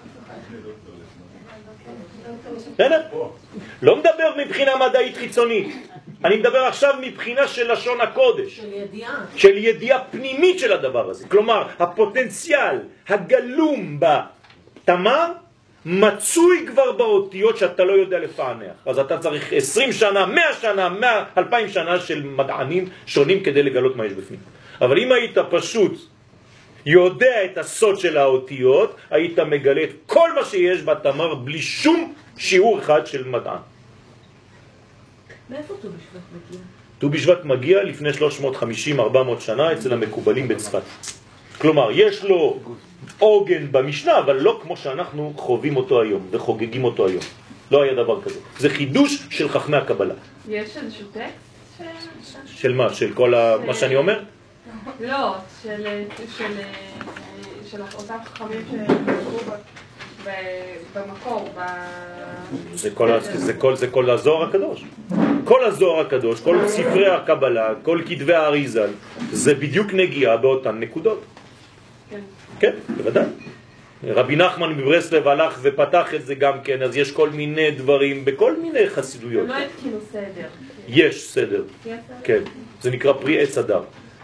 לא מדבר מבחינה מדעית חיצונית, אני מדבר עכשיו מבחינה של לשון הקודש, של ידיעה, של ידיעה פנימית של הדבר הזה. כלומר, הפוטנציאל הגלום בתמר מצוי כבר באותיות שאתה לא יודע לפענח. אז אתה צריך עשרים שנה, מאה שנה, מאה, אלפיים שנה של מדענים שונים כדי לגלות מה יש בפנים. אבל אם היית פשוט יודע את הסוד של האותיות, היית מגלה את כל מה שיש בתמר בלי שום שיעור אחד של מדען. מאיפה ט"ו בשבט מגיע? ט"ו בשבט מגיע לפני שלוש מאות וחמישים ארבע מאות שנה אצל המקובלים בצפת. כלומר, יש לו עוגן במשנה, אבל לא כמו שאנחנו חווים אותו היום וחוגגים אותו היום. לא היה דבר כזה. זה חידוש של חכמי הקבלה. יש איזשהו טקסט? של מה? של כל ה... מה שאני אומר? לא, של של אותם חכמים שחשבו במקור, זה כל, זה כל, זה כל הזוהר הקדוש. כל הזוהר הקדוש, כל ספרי הקבלה, כל כתבי האריזל, זה בדיוק נגיעה באותן נקודות. כן. כן, בוודאי. רבי נחמן מברסלב הלך ופתח את זה גם כן, אז יש כל מיני דברים, בכל מיני חסידויות. לא התקינו סדר. יש סדר. כן, זה נקרא פרי עץ הדר.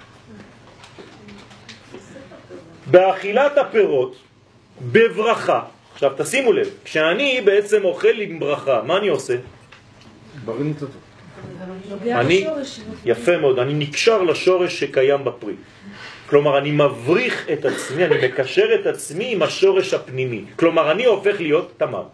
באכילת הפירות, בברכה, עכשיו תשימו לב, כשאני בעצם אוכל עם ברכה, מה אני עושה? אני, יפה מאוד, אני נקשר לשורש שקיים בפרי. כלומר, אני מבריך את עצמי, אני מקשר את עצמי עם השורש הפנימי. כלומר, אני הופך להיות תמר.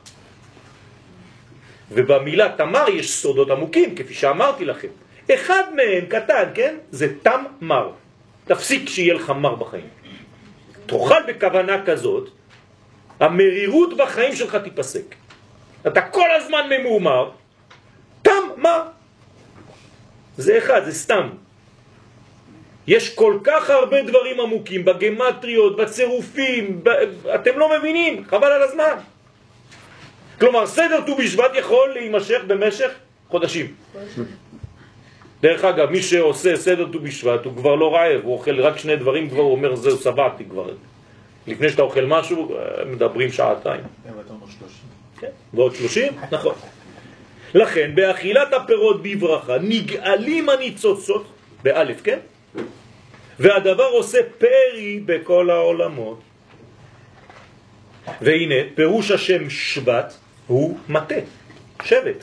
ובמילה תמר יש סודות עמוקים, כפי שאמרתי לכם. אחד מהם קטן, כן? זה תמר. תפסיק שיהיה לך מר בחיים. תאכל בכוונה כזאת, המרירות בחיים שלך תיפסק. אתה כל הזמן ממומר, תמר. זה אחד, זה סתם. יש כל כך הרבה דברים עמוקים, בגמטריות, בצירופים, ב... אתם לא מבינים, חבל על הזמן. כלומר, סדר ט"ו בשבט יכול להימשך במשך חודשים. דרך אגב, מי שעושה סדר ט"ו בשבט, הוא כבר לא רעב, הוא אוכל רק שני דברים, כבר הוא אומר, זהו, סבעתי כבר. לפני שאתה אוכל משהו, מדברים שעתיים. כן, ועוד שלושים? נכון. לכן, באכילת הפירות בברכה, נגאלים הניצוצות, באלף, כן? והדבר עושה פרי בכל העולמות. והנה, פירוש השם שבט הוא מטה, שבט.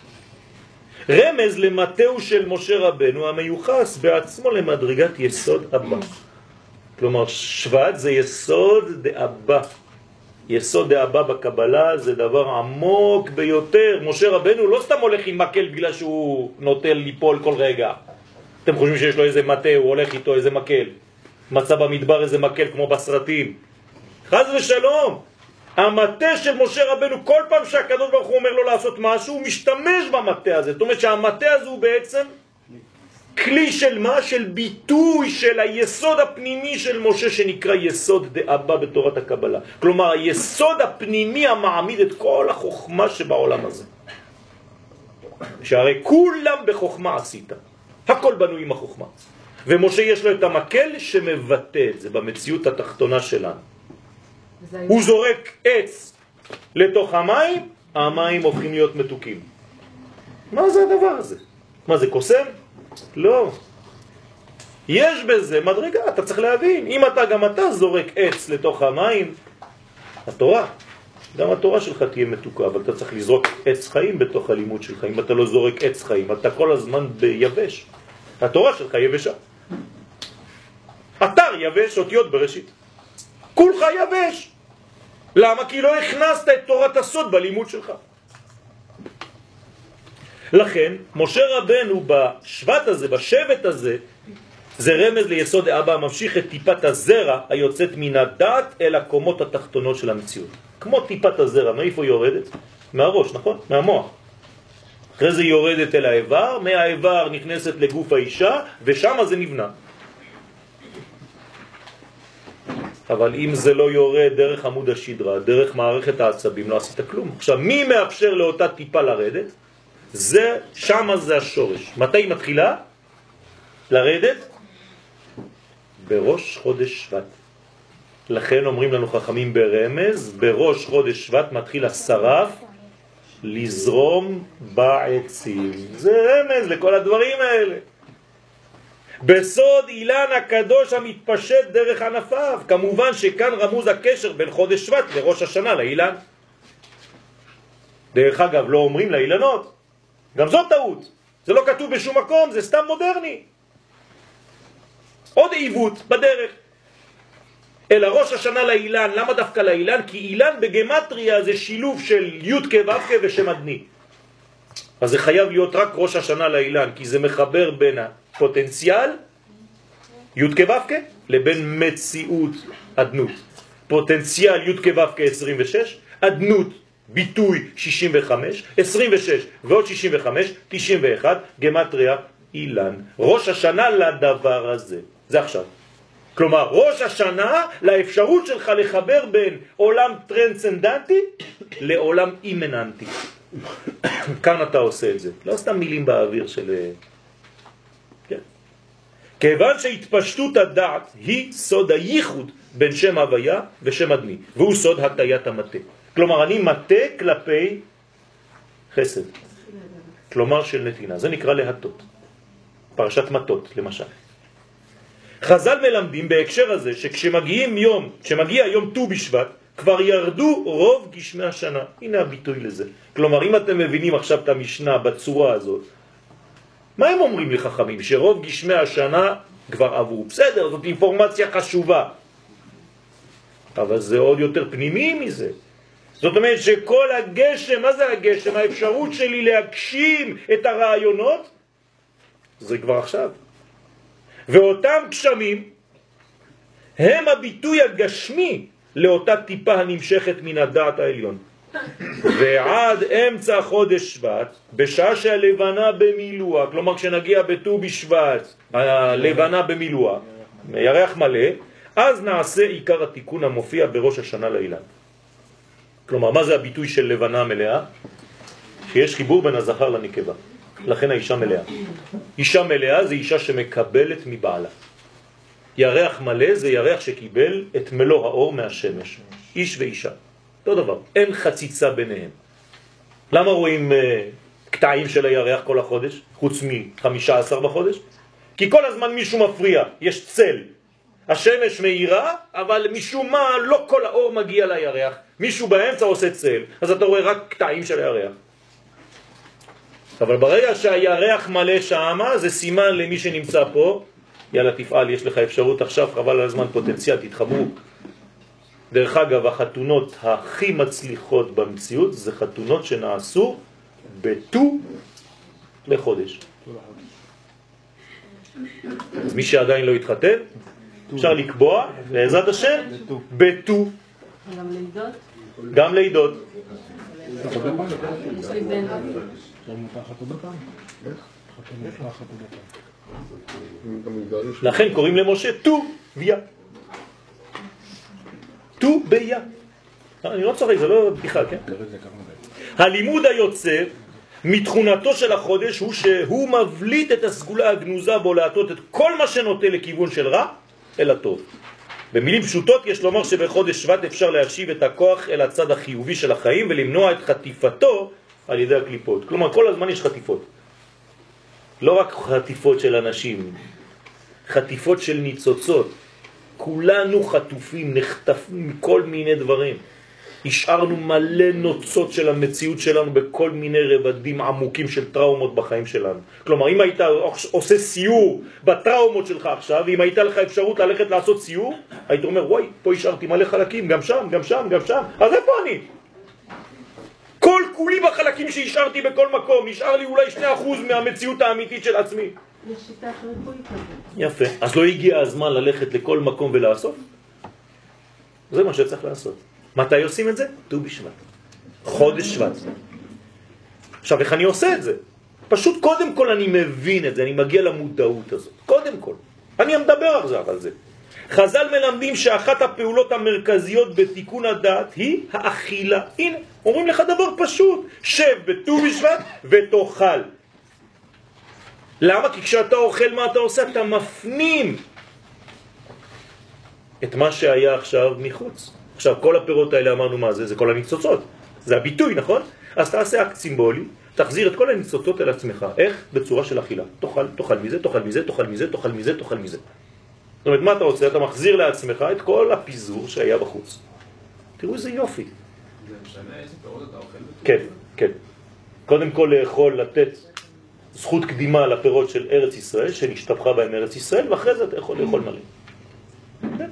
רמז למטהו של משה רבנו המיוחס בעצמו למדרגת יסוד אבא. כלומר, שבט זה יסוד דאבא. יסוד דאבא בקבלה זה דבר עמוק ביותר. משה רבנו לא סתם הולך עם מקל בגלל שהוא נוטל ליפול כל רגע. אתם חושבים שיש לו איזה מטה, הוא הולך איתו איזה מקל, מצא במדבר איזה מקל כמו בסרטים. חז ושלום, המטה של משה רבנו, כל פעם שהקדוש ברוך הוא אומר לו לעשות משהו, הוא משתמש במטה הזה. זאת אומרת שהמטה הזה הוא בעצם כלי של מה? של ביטוי של היסוד הפנימי של משה, שנקרא יסוד דאבא בתורת הקבלה. כלומר, היסוד הפנימי המעמיד את כל החוכמה שבעולם הזה. שהרי כולם בחוכמה עשית. הכל בנוי עם החוכמה. ומשה יש לו את המקל שמבטא את זה במציאות התחתונה שלנו. הוא זורק עץ לתוך המים, המים הופכים להיות מתוקים. מה זה הדבר הזה? מה זה, קוסם? לא. יש בזה מדרגה, אתה צריך להבין. אם אתה גם אתה זורק עץ לתוך המים, התורה, גם התורה שלך תהיה מתוקה, אבל אתה צריך לזרוק עץ חיים בתוך הלימוד שלך. אם אתה לא זורק עץ חיים, אתה כל הזמן ביבש. התורה שלך יבשה. אתר יבש, אותיות בראשית. כולך יבש. למה? כי לא הכנסת את תורת הסוד בלימוד שלך. לכן, משה רבנו בשבט הזה, בשבט הזה, זה רמז ליסוד האבא, ממשיך את טיפת הזרע היוצאת מן הדעת אל הקומות התחתונות של המציאות. כמו טיפת הזרע, מאיפה יורדת? מהראש, נכון? מהמוח. אחרי זה יורדת אל האיבר, מהאיבר נכנסת לגוף האישה, ושם זה נבנה. אבל אם זה לא יורד דרך עמוד השדרה, דרך מערכת העצבים, לא עשית כלום. עכשיו, מי מאפשר לאותה טיפה לרדת? זה, שמה זה השורש. מתי היא מתחילה? לרדת? בראש חודש שבט. לכן אומרים לנו חכמים ברמז, בראש חודש שבט מתחיל השרף לזרום בעצים. זה רמז לכל הדברים האלה. בסוד אילן הקדוש המתפשט דרך ענפיו. כמובן שכאן רמוז הקשר בין חודש שבט לראש השנה לאילן. דרך אגב, לא אומרים לאילנות. גם זאת טעות. זה לא כתוב בשום מקום, זה סתם מודרני. עוד עיוות בדרך. אלא ראש השנה לאילן. למה דווקא לאילן? כי אילן בגמטריה זה שילוב של י' כו' ושם אדני. אז זה חייב להיות רק ראש השנה לאילן, כי זה מחבר בין הפוטנציאל י' כו' לבין מציאות אדנות. פוטנציאל י' כו' עשרים ושש, אדנות ביטוי שישים וחמש, עשרים ושש ועוד שישים וחמש, תשעים ואחת, גמטריה אילן. ראש השנה לדבר הזה. זה עכשיו. כלומר, ראש השנה לאפשרות שלך לחבר בין עולם טרנסצנדנטי לעולם אימננטי. כאן אתה עושה את זה. לא סתם מילים באוויר של... כן. כיוון שהתפשטות הדעת היא סוד הייחוד בין שם הוויה ושם אדמי, והוא סוד הטיית המטה. כלומר, אני מטה כלפי חסד. כלומר של נתינה. זה נקרא להטות. פרשת מטות, למשל. חז"ל מלמדים בהקשר הזה שכשמגיעים יום, כשמגיע יום ט"ו בשבט, כבר ירדו רוב גשמי השנה. הנה הביטוי לזה. כלומר, אם אתם מבינים עכשיו את המשנה בצורה הזאת, מה הם אומרים לחכמים? שרוב גשמי השנה כבר עברו. בסדר, זאת אינפורמציה חשובה. אבל זה עוד יותר פנימי מזה. זאת אומרת שכל הגשם, מה זה הגשם? האפשרות שלי להגשים את הרעיונות, זה כבר עכשיו. ואותם גשמים הם הביטוי הגשמי לאותה טיפה הנמשכת מן הדעת העליון. ועד אמצע חודש שבט, בשעה שהלבנה במילואה, כלומר כשנגיע בט"ו בשבט, הלבנה במילואה, ירח מלא, אז נעשה עיקר התיקון המופיע בראש השנה לאילן. כלומר, מה זה הביטוי של לבנה מלאה? שיש חיבור בין הזכר לנקבה. לכן האישה מלאה. אישה מלאה זה אישה שמקבלת מבעלה. ירח מלא זה ירח שקיבל את מלוא האור מהשמש. איש ואישה. אותו דבר. אין חציצה ביניהם. למה רואים uh, קטעים של הירח כל החודש? חוץ מ-חמישה עשר בחודש? כי כל הזמן מישהו מפריע. יש צל. השמש מאירה, אבל משום מה לא כל האור מגיע לירח. מישהו באמצע עושה צל. אז אתה רואה רק קטעים של הירח. אבל ברגע שהירח מלא שמה, זה סימן למי שנמצא פה, יאללה תפעל, יש לך אפשרות עכשיו, חבל על הזמן פוטנציאל, תתחברו. דרך אגב, החתונות הכי מצליחות במציאות, זה חתונות שנעשו בט"ו לחודש. אז מי שעדיין לא התחתן, אפשר לקבוע, בעזרת השם, בט"ו. גם לידות? גם לידות. יש לי בן. לכן קוראים למשה ט"ו ביה. ט"ו ביה. אני לא צוחק, זה לא בדיחה, כן? הלימוד היוצא מתכונתו של החודש הוא שהוא מבליט את הסגולה הגנוזה בו להטות את כל מה שנוטה לכיוון של רע אל הטוב. במילים פשוטות יש לומר שבחודש שבט אפשר להשיב את הכוח אל הצד החיובי של החיים ולמנוע את חטיפתו על ידי הקליפות. כלומר, כל הזמן יש חטיפות. לא רק חטיפות של אנשים, חטיפות של ניצוצות. כולנו חטופים, נחטפים מכל מיני דברים. השארנו מלא נוצות של המציאות שלנו בכל מיני רבדים עמוקים של טראומות בחיים שלנו. כלומר, אם היית עושה סיור בטראומות שלך עכשיו, ואם הייתה לך אפשרות ללכת לעשות סיור, היית אומר, וואי, פה השארתי מלא חלקים, גם שם, גם שם, גם שם. אז איפה אני? כל כולי בחלקים שהשארתי בכל מקום, נשאר לי אולי שני אחוז מהמציאות האמיתית של עצמי. יש שיטה ריפוי כזאת. יפה. אז לא הגיע הזמן ללכת לכל מקום ולעשות? זה מה שצריך לעשות. מתי עושים את זה? ט"ו בשבט. חודש שבט. עכשיו, איך אני עושה את זה? פשוט קודם כל אני מבין את זה, אני מגיע למודעות הזאת. קודם כל. אני מדבר עכשיו על זה. חז"ל מלמדים שאחת הפעולות המרכזיות בתיקון הדעת היא האכילה. הנה, אומרים לך דבר פשוט. שב בט"ו בשבט ותאכל. למה? כי כשאתה אוכל מה אתה עושה? אתה מפנים את מה שהיה עכשיו מחוץ. עכשיו, כל הפירות האלה אמרנו מה זה? זה כל הניצוצות. זה הביטוי, נכון? אז תעשה אקט סימבולי, תחזיר את כל הניצוצות אל עצמך. איך? בצורה של אכילה. תאכל, תאכל מזה, תאכל מזה, תאכל מזה, תאכל מזה, תאכל מזה. זאת אומרת, מה אתה רוצה? אתה מחזיר לעצמך את כל הפיזור שהיה בחוץ. תראו איזה יופי. זה משנה איזה פירות אתה אוכל? כן, כן. קודם כל לאכול, לתת זכות קדימה לפירות של ארץ ישראל, שנשתפכה בהם ארץ ישראל, ואחרי זה אתה יכול לאכול מלא. כן.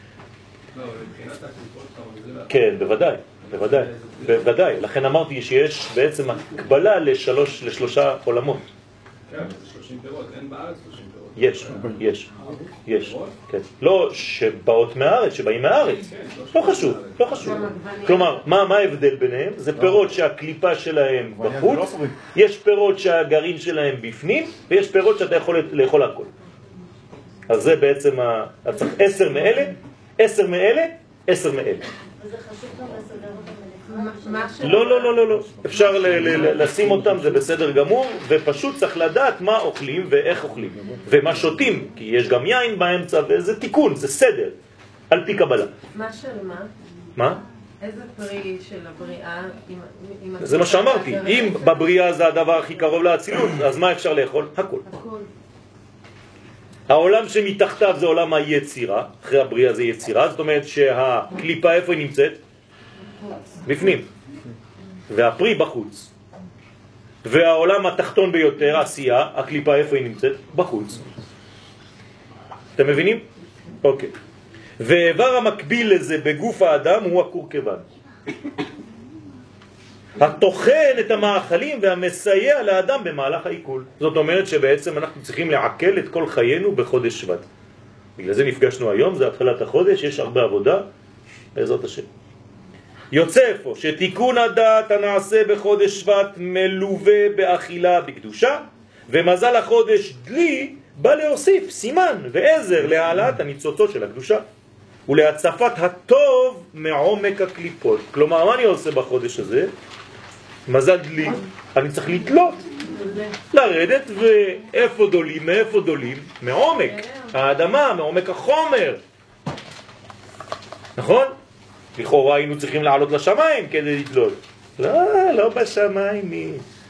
כן, בוודאי, בוודאי, בוודאי. לכן אמרתי שיש בעצם הקבלה לשלוש, לשלושה עולמות. כן, זה שלושים פירות, אין בארץ שלושים פירות. יש, יש, יש. כן. לא שבאות מהארץ, שבאים מהארץ. לא חשוב, לא חשוב. כלומר, מה, מה ההבדל ביניהם? זה פירות שהקליפה שלהם בחוץ, יש פירות שהגרעין שלהם בפנים, ויש פירות שאתה יכול לאכול הכל. אז זה בעצם, צריך עשר מאלה, עשר מאלה, עשר מאלה. וזה חשוב גם לסדר אותם. לא, לא, לא, לא, לא. אפשר לשים אותם, זה בסדר גמור, ופשוט צריך לדעת מה אוכלים ואיך אוכלים, ומה שותים, כי יש גם יין באמצע, וזה תיקון, זה סדר, על פי קבלה. מה של מה? מה? איזה פרי של הבריאה? זה מה שאמרתי, אם בבריאה זה הדבר הכי קרוב לאצילות, אז מה אפשר לאכול? הכל. הכל. העולם שמתחתיו זה עולם היצירה, אחרי הבריאה זה יצירה, זאת אומרת שהקליפה איפה היא נמצאת? בפנים. והפרי בחוץ. והעולם התחתון ביותר, העשייה, הקליפה איפה היא נמצאת? בחוץ. אתם מבינים? אוקיי. והאיבר המקביל לזה בגוף האדם הוא הקורקבן. התוכן את המאכלים והמסייע לאדם במהלך העיכול. זאת אומרת שבעצם אנחנו צריכים לעכל את כל חיינו בחודש שבט. בגלל זה נפגשנו היום, זה התחלת החודש, יש הרבה עבודה, בעזרת השם. יוצא איפה שתיקון הדעת הנעשה בחודש שבט מלווה באכילה בקדושה, ומזל החודש דלי בא להוסיף סימן ועזר להעלאת הניצוצות של הקדושה ולהצפת הטוב מעומק הקליפות. כלומר, מה אני עושה בחודש הזה? מזל דלי, אני צריך לתלות, לרדת, ואיפה דולים? מאיפה דולים? מעומק האדמה, מעומק החומר. נכון? לכאורה היינו צריכים לעלות לשמיים כדי לתלות. לא, לא בשמיים.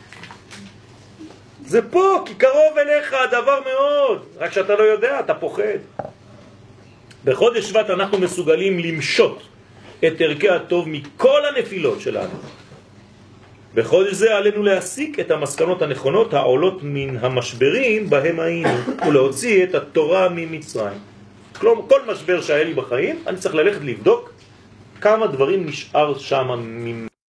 זה פה, כי קרוב אליך הדבר מאוד. רק שאתה לא יודע, אתה פוחד. בחודש שבט אנחנו מסוגלים למשות את ערכי הטוב מכל הנפילות שלנו. בחודש זה עלינו להסיק את המסקנות הנכונות העולות מן המשברים בהם היינו, ולהוציא את התורה ממצרים. כלומר, כל משבר שהיה לי בחיים, אני צריך ללכת לבדוק כמה דברים נשאר שם